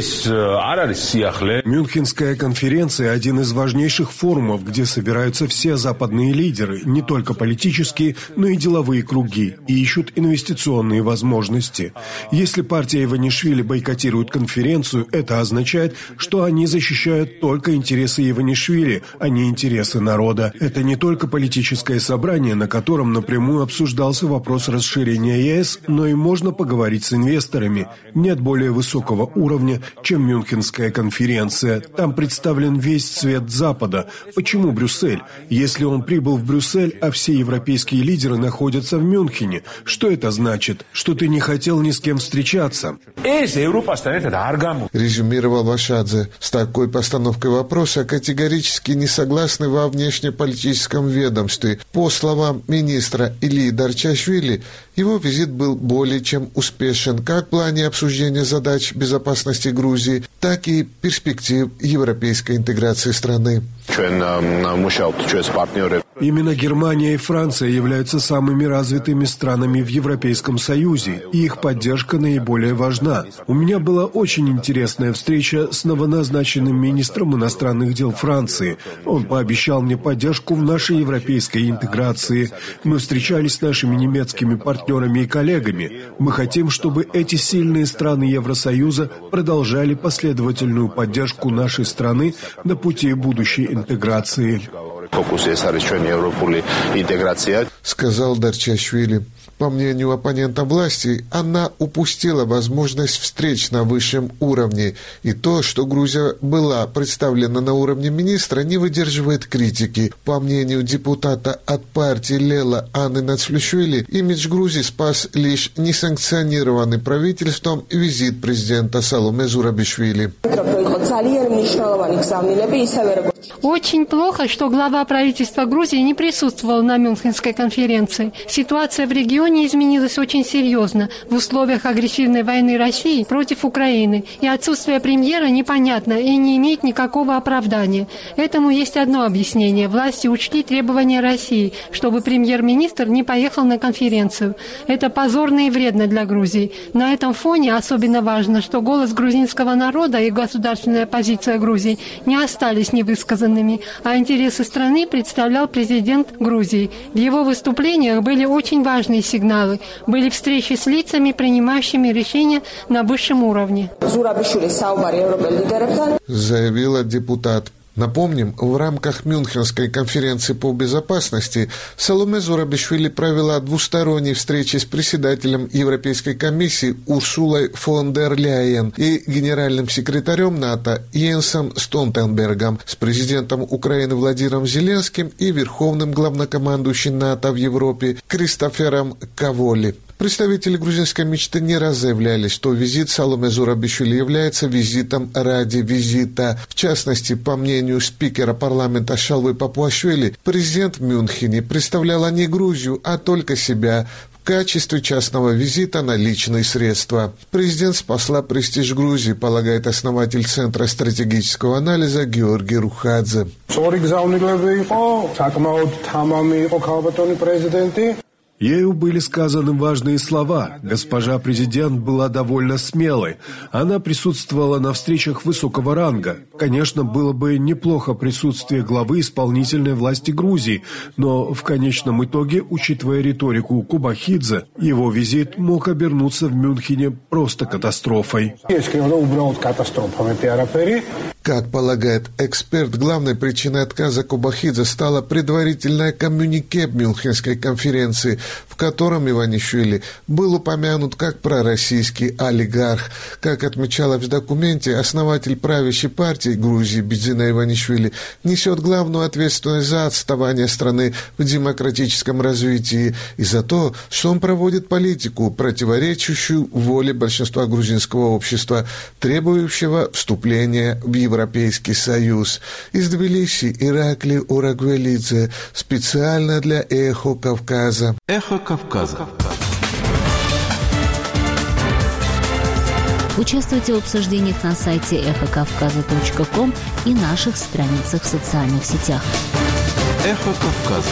Мюнхенская конференция – один из важнейших форумов, где собираются все западные лидеры, не только политические, но и деловые круги, и ищут инвестиционные возможности. Если партия Иванишвили бойкотирует конференцию, это означает, что они защищают только интересы Иванишвили, а не интересы народа. Это не только политическое собрание, на котором напрямую обсуждался вопрос расширения ЕС, но и можно поговорить с инвесторами. Нет более высокого уровня, чем Мюнхенская конференция. Там представлен весь цвет Запада. Почему Брюссель? Если он прибыл в Брюссель, а все европейские лидеры находятся в Мюнхене, что это значит? Что ты не хотел ни с кем встречаться? Резюмировал Вашадзе. С такой постановкой вопроса категорически не согласны во внешнеполитическом ведомстве. По словам министра Ильи Дарчашвили, его визит был более чем успешен как в плане обсуждения задач безопасности Грузии, так и перспектив европейской интеграции страны. Именно Германия и Франция являются самыми развитыми странами в Европейском Союзе, и их поддержка наиболее важна. У меня была очень интересная встреча с новоназначенным министром иностранных дел Франции. Он пообещал мне поддержку в нашей европейской интеграции. Мы встречались с нашими немецкими партнерами и коллегами. Мы хотим, чтобы эти сильные страны Евросоюза продолжали последовательную поддержку нашей страны на пути будущей интеграции. Сказал Дарчашвили. По мнению оппонента власти, она упустила возможность встреч на высшем уровне. И то, что Грузия была представлена на уровне министра, не выдерживает критики. По мнению депутата от партии Лела Анны Нацфлюшвили, имидж Грузии спас лишь несанкционированный правительством визит президента Саломе Зурабишвили. Очень плохо, что глава правительства Грузии не присутствовал на Мюнхенской конференции. Ситуация в регионе изменилась очень серьезно в условиях агрессивной войны России против Украины, и отсутствие премьера непонятно и не имеет никакого оправдания. Этому есть одно объяснение. Власти учли требования России, чтобы премьер-министр не поехал на конференцию. Это позорно и вредно для Грузии. На этом фоне особенно важно, что голос грузинского народа и государственная позиция Грузии не остались невысказанными, а интересы страны представлял президент Грузии. В его выступлениях были очень важные сигналы. Были встречи с лицами, принимающими решения на высшем уровне. Заявила депутат. Напомним, в рамках Мюнхенской конференции по безопасности Саломе Зурабишвили провела двусторонние встречи с председателем Европейской комиссии Урсулой фон дер Ляйен и генеральным секретарем НАТО Йенсом Столтенбергом, с президентом Украины Владимиром Зеленским и верховным главнокомандующим НАТО в Европе Кристофером Каволи. Представители грузинской мечты не раз заявляли, что визит Саломе Зурабишвили является визитом ради визита. В частности, по мнению спикера парламента Шалвы Папуашвили, президент в Мюнхене представляла не Грузию, а только себя в качестве частного визита на личные средства. Президент спасла престиж Грузии, полагает основатель Центра стратегического анализа Георгий Рухадзе. Ею были сказаны важные слова. Госпожа президент была довольно смелой. Она присутствовала на встречах высокого ранга. Конечно, было бы неплохо присутствие главы исполнительной власти Грузии, но в конечном итоге, учитывая риторику Кубахидзе, его визит мог обернуться в Мюнхене просто катастрофой. Как полагает эксперт, главной причиной отказа Кубахидзе стала предварительное коммюнике Мюнхенской конференции, в котором Иванишвили был упомянут как пророссийский олигарх. Как отмечалось в документе, основатель правящей партии Грузии Бидзина Иванишвили несет главную ответственность за отставание страны в демократическом развитии и за то, что он проводит политику, противоречащую воле большинства грузинского общества, требующего вступления в Европейский Союз. Из Тбилиси Иракли Урагвелидзе специально для «Эхо Кавказа». «Эхо Кавказа». Участвуйте в обсуждениях на сайте эхо кавказа точка ком и наших страницах в социальных сетях. «Эхо Кавказа».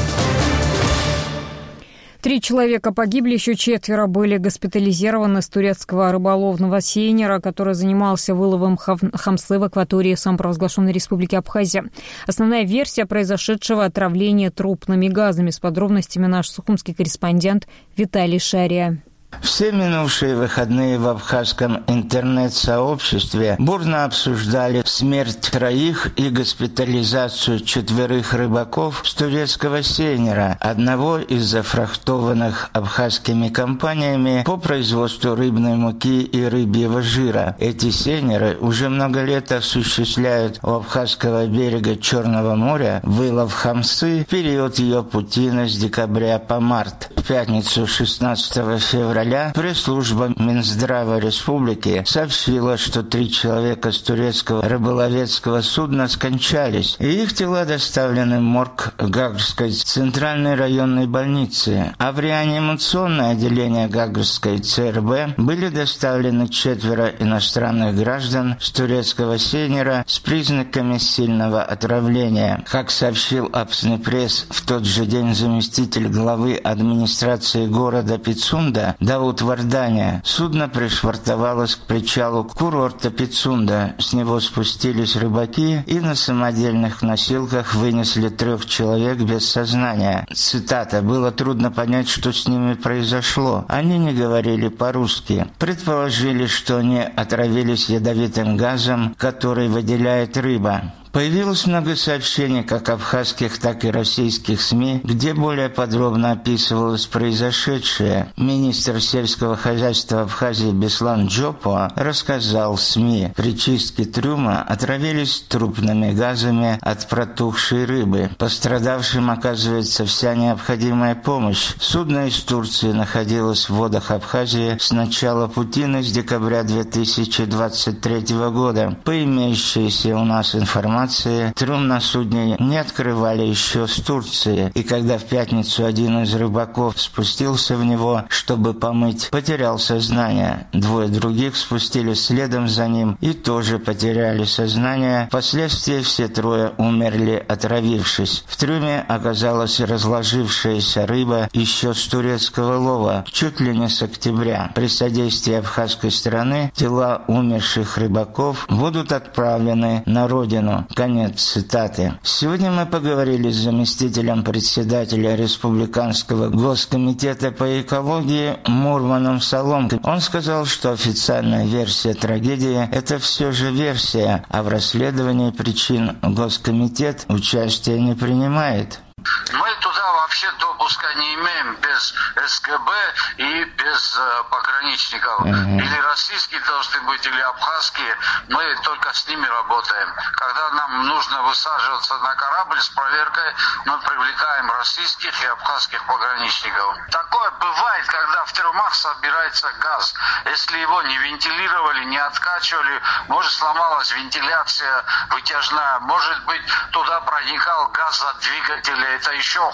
Три человека погибли, еще четверо были госпитализированы с турецкого рыболовного сейнера, который занимался выловом хамсы в акватории самопровозглашенной республики Абхазия. Основная версия произошедшего отравления трупными газами. С подробностями наш сухумский корреспондент Виталий Шария. Все минувшие выходные в абхазском интернет-сообществе бурно обсуждали смерть троих и госпитализацию четверых рыбаков с турецкого сейнера, одного из зафрахтованных абхазскими компаниями по производству рыбной муки и рыбьего жира. Эти сейнеры уже много лет осуществляют у абхазского берега Черного моря вылов хамсы в период ее путина с декабря по март. В пятницу шестнадцатого февраля пресс-служба Минздрава Республики сообщила, что три человека с турецкого рыболовецкого судна скончались, и их тела доставлены в морг Гагрской центральной районной больницы, а в реанимационное отделение Гагрской ЦРБ были доставлены четверо иностранных граждан с турецкого сейнера с признаками сильного отравления. Как сообщил Апснепресс, в тот же день заместитель главы администрации города Пицунда Дауд Варданя, судно пришвартовалось к причалу курорта Пицунда. С него спустились рыбаки и на самодельных носилках вынесли трех человек без сознания. Цитата: «Было трудно понять, что с ними произошло. Они не говорили по-русски. Предположили, что они отравились ядовитым газом, который выделяет рыба». Появилось много сообщений как абхазских, так и российских СМИ, где более подробно описывалось произошедшее. Министр сельского хозяйства Абхазии Беслан Джопо рассказал СМИ, при чистке трюма отравились трупными газами от протухшей рыбы. Пострадавшим оказывается вся необходимая помощь. Судно из Турции находилось в водах Абхазии с начала путины с декабря две тысячи двадцать третьего года. По имеющейся у нас информации, трюм на судне не открывали еще с Турции, и когда в пятницу один из рыбаков спустился в него, чтобы помыть, потерял сознание. Двое других спустились следом за ним и тоже потеряли сознание. Впоследствии все трое умерли, отравившись. В трюме оказалась разложившаяся рыба еще с турецкого лова, чуть ли не с октября. При содействии абхазской стороны тела умерших рыбаков будут отправлены на родину. Конец цитаты. Сегодня мы поговорили с заместителем председателя Республиканского госкомитета по экологии Мурманом Соломкой. Он сказал, что официальная версия трагедии – это все же версия, а в расследовании причин госкомитет участия не принимает. Мы туда вообще допуска не имеем без СКБ и без э, пограничников. Mm-hmm. Или российские должны быть, или абхазские. Мы только с ними работаем. Когда нам нужно высаживаться на корабль с проверкой, мы привлекаем российских и абхазских пограничников. Такое бывает, когда в трюмах собирается газ. Если его не вентилировали, не откачивали, может сломалась вентиляция вытяжная, может быть туда проникал газ от двигателя. Это еще хуже.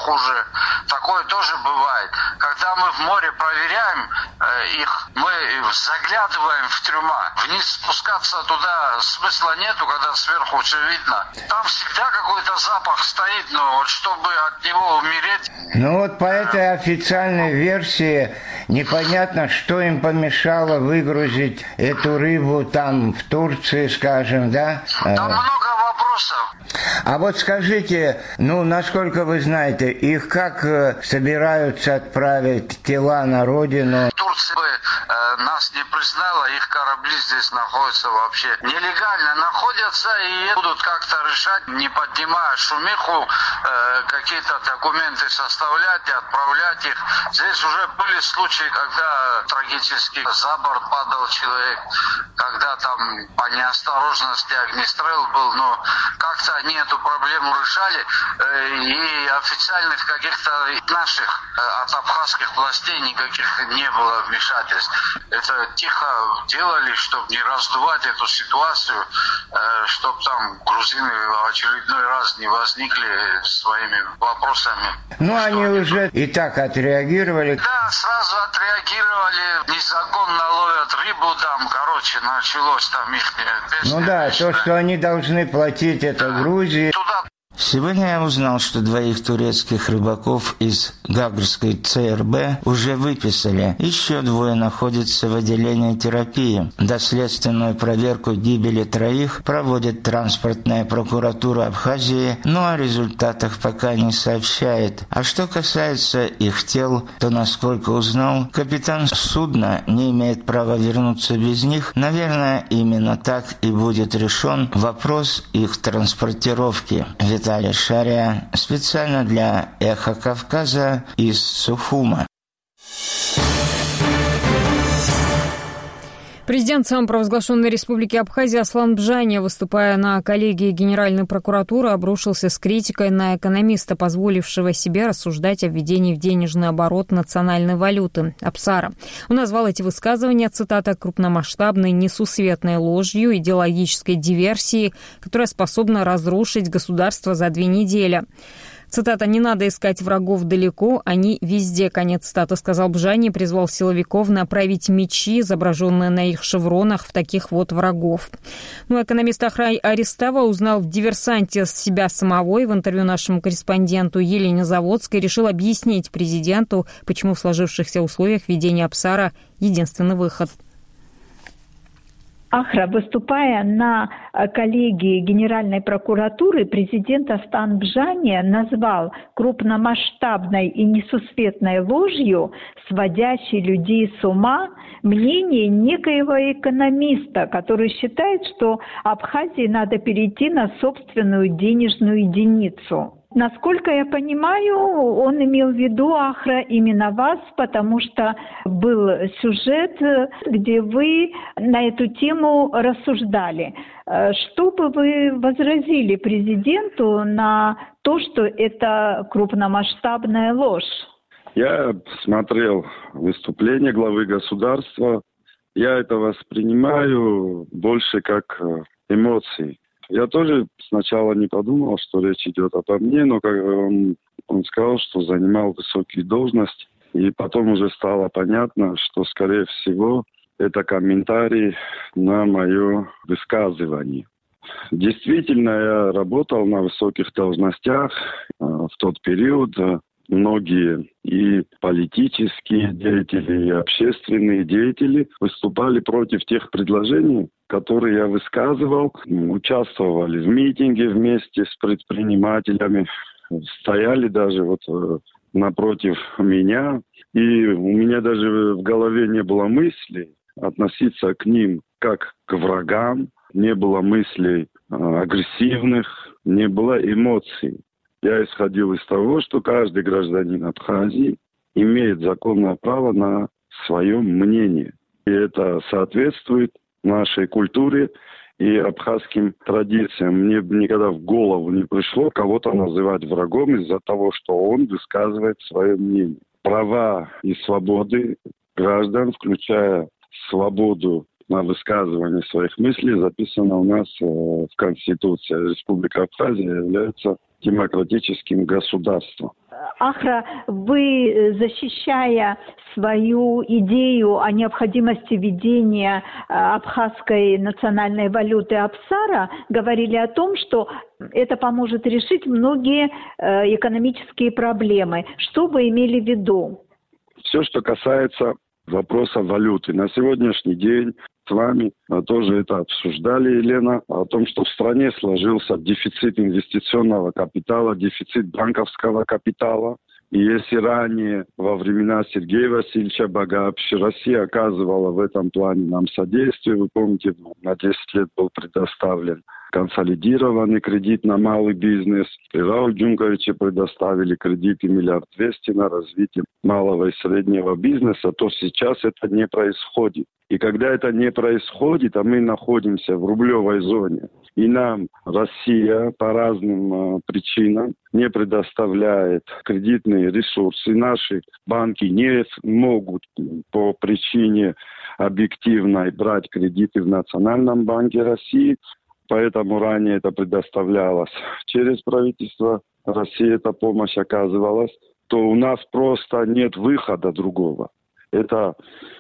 Такое тоже бывает. Когда мы в море проверяем э, их, мы заглядываем в трюма. Вниз спускаться туда смысла нету, когда сверху все видно. Там всегда какой-то запах стоит, но вот чтобы от него умереть... Ну вот по этой официальной версии непонятно, что им помешало выгрузить эту рыбу там в Турции, скажем, да? Там много вопросов. А вот скажите, ну, насколько вы знаете, их как э, собираются отправить тела на родину? Турция бы э, нас не признала, их корабли здесь находятся вообще нелегально находятся и будут как-то решать, не поднимая шумиху, э, какие-то документы составлять и отправлять их. Здесь уже были случаи, когда трагически за борт падал человек, когда там по неосторожности огнестрел был, но как-то они эту проблему решали, э, и официальных каких-то наших э, от абхазских властей никаких не было вмешательств. Это тихо делали, чтобы не раздувать эту ситуацию, э, чтобы там грузины в очередной раз не возникли своими вопросами. Ну, они уже и так отреагировали. Да, сразу отреагировали, незаконно ловят рыбу там, короче, началось там их песня. Ну да, то, что они должны платить, это Грузии. Туда. Сегодня я узнал, что двоих турецких рыбаков из Гагрской ЦРБ уже выписали. Еще двое находятся в отделении терапии. Доследственную проверку гибели троих проводит транспортная прокуратура Абхазии, но о результатах пока не сообщает. А что касается их тел, то, насколько узнал, капитан судна не имеет права вернуться без них. Наверное, именно так и будет решен вопрос их транспортировки. Виталий Шария специально для «Эхо Кавказа» из Сухума. Президент самопровозглашенной республики Абхазия Аслан Бжани, выступая на коллегии Генеральной прокуратуры, обрушился с критикой на экономиста, позволившего себе рассуждать о введении в денежный оборот национальной валюты – Апсара. Он назвал эти высказывания, цитата, «крупномасштабной несусветной ложью, идеологической диверсией, которая способна разрушить государство за две недели». Цитата, «Не надо искать врагов далеко, они везде», конец цитаты, сказал Бжани и призвал силовиков направить мечи, изображенные на их шевронах, в таких вот врагов. Ну, экономист Ахрай Аристава узнал в диверсанте себя самого и в интервью нашему корреспонденту Елене Заводской решил объяснить президенту, почему в сложившихся условиях введения Апсара единственный выход. Ахра, выступая на коллегии Генеральной прокуратуры, президент Аслан Бжани назвал крупномасштабной и несусветной ложью, сводящей людей с ума, мнение некоего экономиста, который считает, что Абхазии надо перейти на собственную денежную единицу. Насколько я понимаю, он имел в виду, Ахра, именно вас, потому что был сюжет, где вы на эту тему рассуждали. Что бы вы возразили президенту на то, что это крупномасштабная ложь? Я смотрел выступление главы государства. Я это воспринимаю больше как эмоции. Я тоже сначала не подумал, что речь идет обо мне, но как он, он сказал, что занимал высокие должности. И потом уже стало понятно, что, скорее всего, это комментарий на мое высказывание. Действительно, я работал на высоких должностях в тот период. Многие и политические деятели, и общественные деятели выступали против тех предложений, которые я высказывал, участвовали в митинге вместе с предпринимателями, стояли даже вот напротив меня. И у меня даже в голове не было мыслей относиться к ним как к врагам, не было мыслей агрессивных, не было эмоций. Я исходил из того, что каждый гражданин Абхазии имеет законное право на свое мнение. И это соответствует нашей культуре и абхазским традициям. Мне никогда в голову не пришло кого-то называть врагом из-за того, что он высказывает свое мнение. Права и свободы граждан, включая свободу на высказывание своих мыслей, записано у нас в Конституции. Республика Абхазия является демократическим государством. Ахра, вы, защищая свою идею о необходимости введения абхазской национальной валюты Апсара, говорили о том, что это поможет решить многие экономические проблемы. Что вы имели в виду? Все, что касается вопроса валюты. На сегодняшний день с вами тоже это обсуждали, Елена, о том, что в стране сложился дефицит инвестиционного капитала, дефицит банковского капитала. И если ранее, во времена Сергея Васильевича Багапши, Россия оказывала в этом плане нам содействие, вы помните, на десять лет был предоставлен консолидированный кредит на малый бизнес. При Рауле Джунковиче предоставили кредиты миллиард двести на развитие малого и среднего бизнеса, то сейчас это не происходит. И когда это не происходит, а мы находимся в рублевой зоне, и нам Россия по разным э, причинам не предоставляет кредитные ресурсы, наши банки не могут по причине объективной брать кредиты в Национальном банке России, поэтому ранее это предоставлялось через правительство России, эта помощь оказывалась, то у нас просто нет выхода другого. Это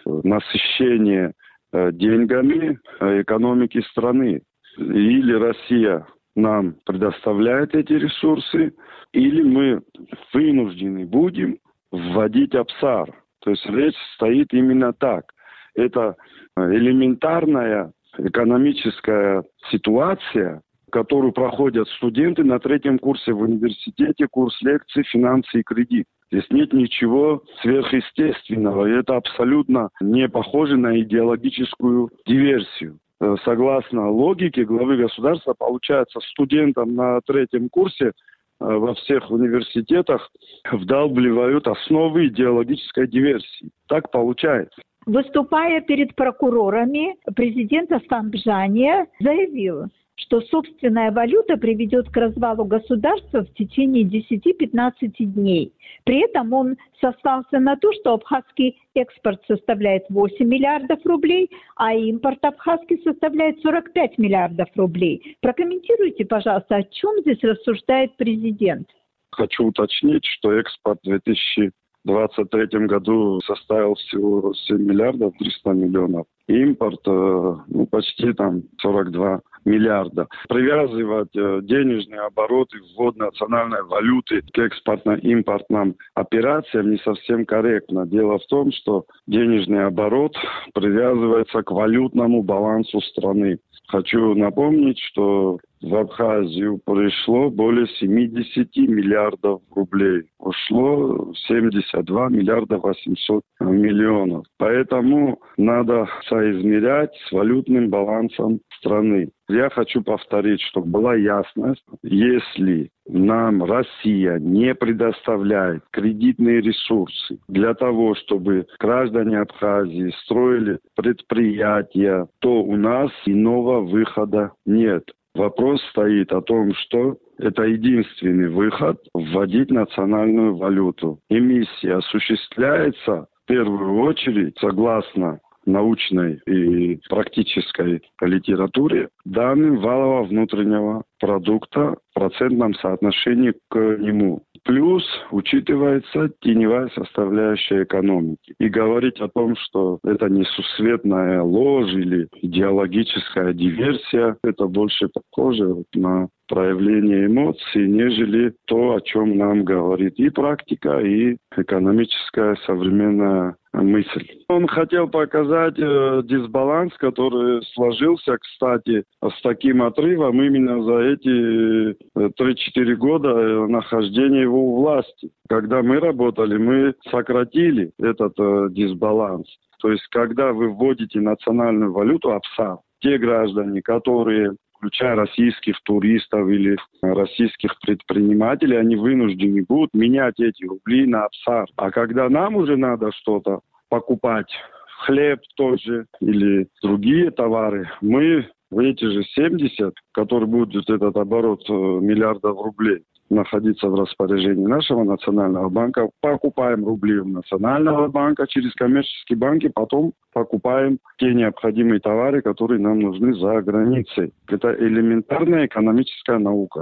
насыщение э, деньгами э, экономики страны. Или Россия нам предоставляет эти ресурсы, или мы вынуждены будем вводить Апсар. То есть речь стоит именно так. Это элементарная экономическая ситуация, которую проходят студенты на третьем курсе в университете, курс лекций «Финансы и кредит». Здесь нет ничего сверхъестественного, и это абсолютно не похоже на идеологическую диверсию. Согласно логике главы государства, получается, студентам на третьем курсе во всех университетах вдалбливают основы идеологической диверсии. Так получается. Выступая перед прокурорами, президент Астан-Бжания заявил, что собственная валюта приведет к развалу государства в течение десяти-пятнадцати дней. При этом он сослался на то, что абхазский экспорт составляет восемь миллиардов рублей, а импорт абхазский составляет сорок пять миллиардов рублей. Прокомментируйте, пожалуйста, о чем здесь рассуждает президент? Хочу уточнить, что экспорт в две тысячи двадцать третьем году составил всего семь миллиардов триста миллионов. Импорт ну, почти там сорок два миллиарда. Привязывать денежные обороты, ввод национальной валюты к экспортно-импортным операциям не совсем корректно. Дело в том, что денежный оборот привязывается к валютному балансу страны. Хочу напомнить, что в Абхазию пришло более семьдесят миллиардов рублей. Ушло семьдесят два миллиарда восемьсот миллионов. Поэтому надо соизмерять с валютным балансом страны. Я хочу повторить, чтобы была ясность, если нам Россия не предоставляет кредитные ресурсы для того, чтобы граждане Абхазии строили предприятия, то у нас иного выхода нет. Вопрос стоит о том, что это единственный выход – вводить национальную валюту. Эмиссия осуществляется в первую очередь согласно научной и практической литературе данным валового внутреннего продукта в процентном соотношении к нему. Плюс учитывается теневая составляющая экономики. И говорить о том, что это несусветная ложь или идеологическая диверсия, это больше похоже на проявление эмоций, нежели то, о чем нам говорит и практика, и экономическая современная мысль. Он хотел показать э, дисбаланс, который сложился, кстати, с таким отрывом именно за эти э, три-четыре года э, нахождения его у власти. Когда мы работали, мы сократили этот э, дисбаланс. То есть, когда вы вводите национальную валюту, Апсар, те граждане, которые, включая российских туристов или российских предпринимателей, они вынуждены будут менять эти рубли на Апсар. А когда нам уже надо что-то покупать, хлеб тот же или другие товары, мы в эти же семьдесят, которые будут этот оборот миллиардов рублей находиться в распоряжении нашего национального банка, покупаем рубли у национального банка через коммерческие банки, потом покупаем те необходимые товары, которые нам нужны за границей. Это элементарная экономическая наука.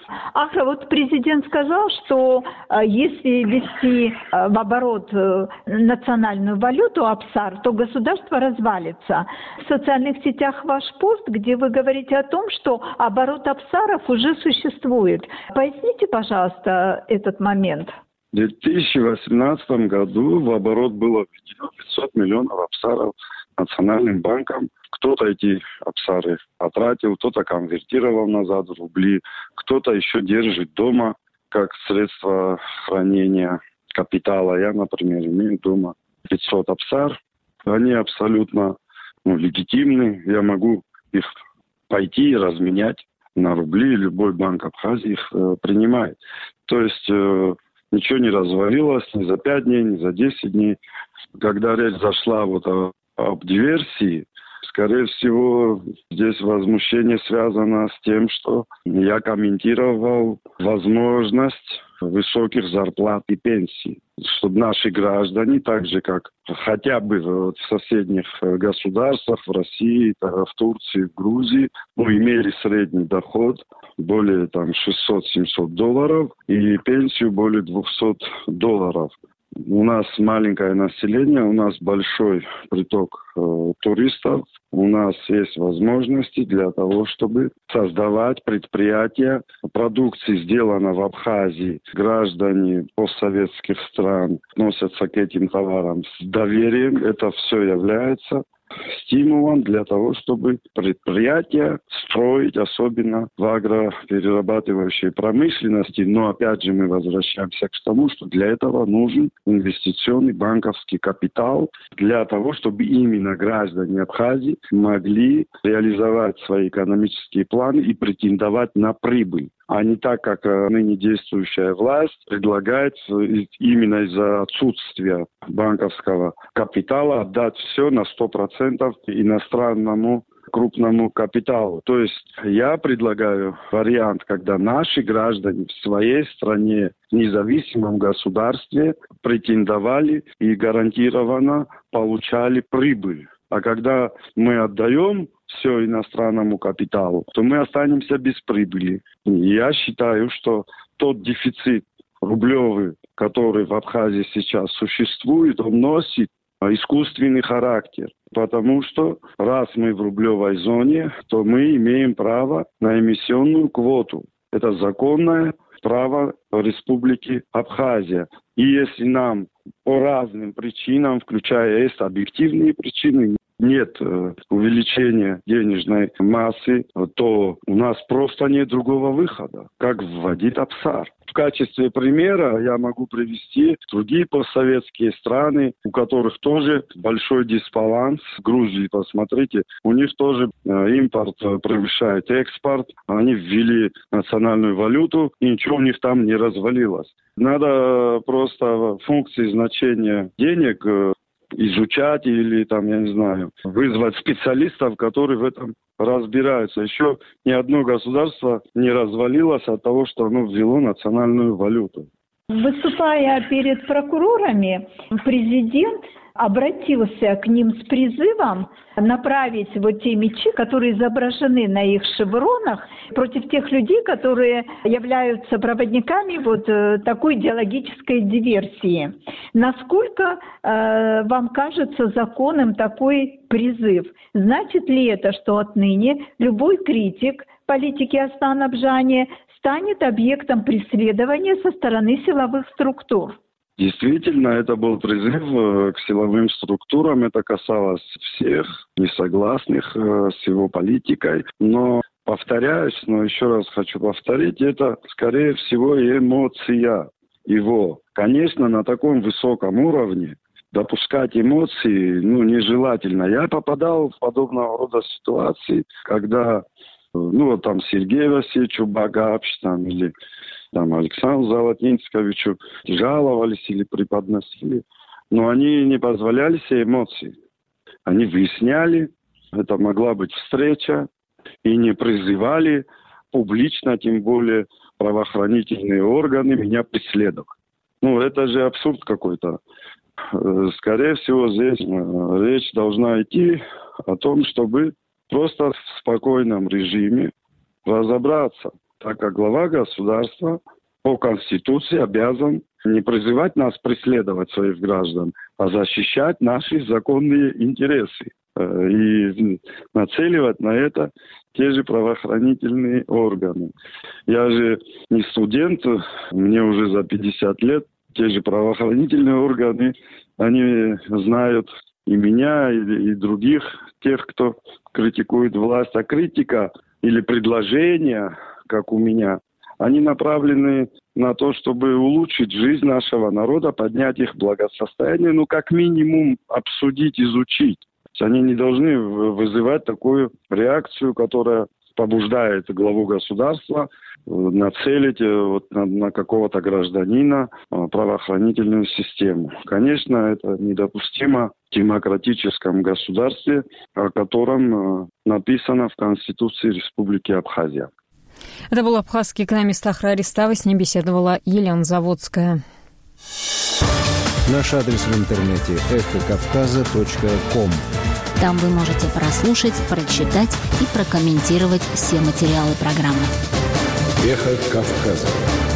Ахра, вот президент сказал, что э, если ввести э, в оборот э, национальную валюту Апсар, то государство развалится. В социальных сетях ваш пост, где вы говорите о том, что оборот Апсаров уже существует. Поясните, пожалуйста, этот момент. В две тысячи восемнадцатом году в оборот было введено пятьсот миллионов Апсаров Национальным банком. Кто-то эти Апсары потратил, кто-то конвертировал назад в рубли, кто-то еще держит дома как средство хранения капитала. Я, например, имею дома пятьсот Апсар. Они абсолютно ну, легитимны. Я могу их пойти и разменять на рубли. Любой банк Абхазии их э, принимает. То есть э, ничего не развалилось ни за пять дней, ни за десять дней. Когда речь зашла вот о, об диверсии, скорее всего, здесь возмущение связано с тем, что я комментировал возможность высоких зарплат и пенсий, чтобы наши граждане, так же как хотя бы в соседних государствах, в России, в Турции, в Грузии, ну, имели средний доход более там шестьсот-семьсот долларов и пенсию более двухсот долларов. У нас маленькое население, у нас большой приток э, туристов, у нас есть возможности для того, чтобы создавать предприятия. Продукция сделана в Абхазии. Граждане постсоветских стран относятся к этим товарам с доверием. Это все является стимулом для того, чтобы предприятия строить, особенно в агроперерабатывающей промышленности. Но опять же мы возвращаемся к тому, что для этого нужен инвестиционный банковский капитал, для того, чтобы именно граждане Абхазии могли реализовать свои экономические планы и претендовать на прибыль. А не так, как ныне действующая власть предлагает именно из-за отсутствия банковского капитала отдать все на сто процентов иностранному крупному капиталу. То есть я предлагаю вариант, когда наши граждане в своей стране, в независимом государстве претендовали и гарантированно получали прибыль. А когда мы отдаем все иностранному капиталу, то мы останемся без прибыли. И я считаю, что тот дефицит рублевый, который в Абхазии сейчас существует, он носит искусственный характер. Потому что раз мы в рублевой зоне, то мы имеем право на эмиссионную квоту. Это законное право Республики Абхазия. И если нам по разным причинам, включая есть объективные причины, нет э, увеличения денежной массы, то у нас просто нет другого выхода, как вводить Апсар. В качестве примера я могу привести другие постсоветские страны, у которых тоже большой дисбаланс. В Грузии, посмотрите, у них тоже э, импорт превышает экспорт. Они ввели национальную валюту, и ничего у них там не развалилось. Надо просто функции значения денег э, изучать или, там, я не знаю, вызвать специалистов, которые в этом разбираются. Еще ни одно государство не развалилось от того, что оно ввело национальную валюту. Выступая перед прокурорами, президент обратился к ним с призывом направить вот те мечи, которые изображены на их шевронах, против тех людей, которые являются проводниками вот такой идеологической диверсии. Насколько э, вам кажется законным такой призыв? Значит ли это, что отныне любой критик политики Астан Абжани станет объектом преследования со стороны силовых структур? Действительно, это был призыв к силовым структурам. Это касалось всех несогласных с его политикой. Но, повторяюсь, но еще раз хочу повторить, это, скорее всего, эмоция его. Конечно, на таком высоком уровне допускать эмоции ну, нежелательно. Я попадал в подобного рода ситуации, когда ну, вот там Сергею Васильевичу Багапч там, или там, Александру Золотинсковичу жаловались или преподносили. Но они не позволяли себе эмоции. Они выясняли, это могла быть встреча, и не призывали публично, тем более правоохранительные органы, меня преследовать. Ну, это же абсурд какой-то. Скорее всего, здесь речь должна идти о том, чтобы просто в спокойном режиме разобраться. так как глава государства по Конституции обязан не призывать нас преследовать своих граждан, а защищать наши законные интересы и нацеливать на это те же правоохранительные органы. Я же не студент, мне уже за пятьдесят лет. Те же правоохранительные органы, они знают и меня, и, и других, тех, кто критикует власть. А критика или предложения, как у меня, они направлены на то, чтобы улучшить жизнь нашего народа, поднять их благосостояние, ну, как минимум, обсудить, изучить. Они не должны вызывать такую реакцию, которая побуждает главу государства нацелить вот на, на какого-то гражданина правоохранительную систему. Конечно, это недопустимо в демократическом государстве, о котором написано в Конституции Республики Абхазия. Это был абхазский экономист Ахра Аристава, с ним беседовала Елена Заводская. Наш адрес в интернете эхо кавказа точка ком. Там вы можете прослушать, прочитать и прокомментировать все материалы программы. Эхо Кавказа.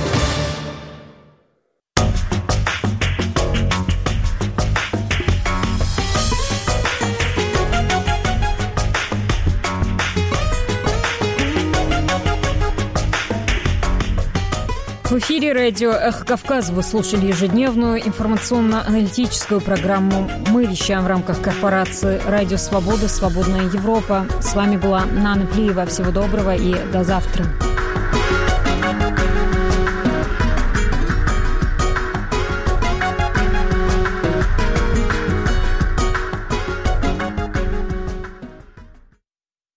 В эфире радио «Эхо Кавказа» вы слушали ежедневную информационно-аналитическую программу. Мы вещаем в рамках корпорации «Радио Свобода. Свободная Европа». С вами была Нана Плиева. Всего доброго и до завтра.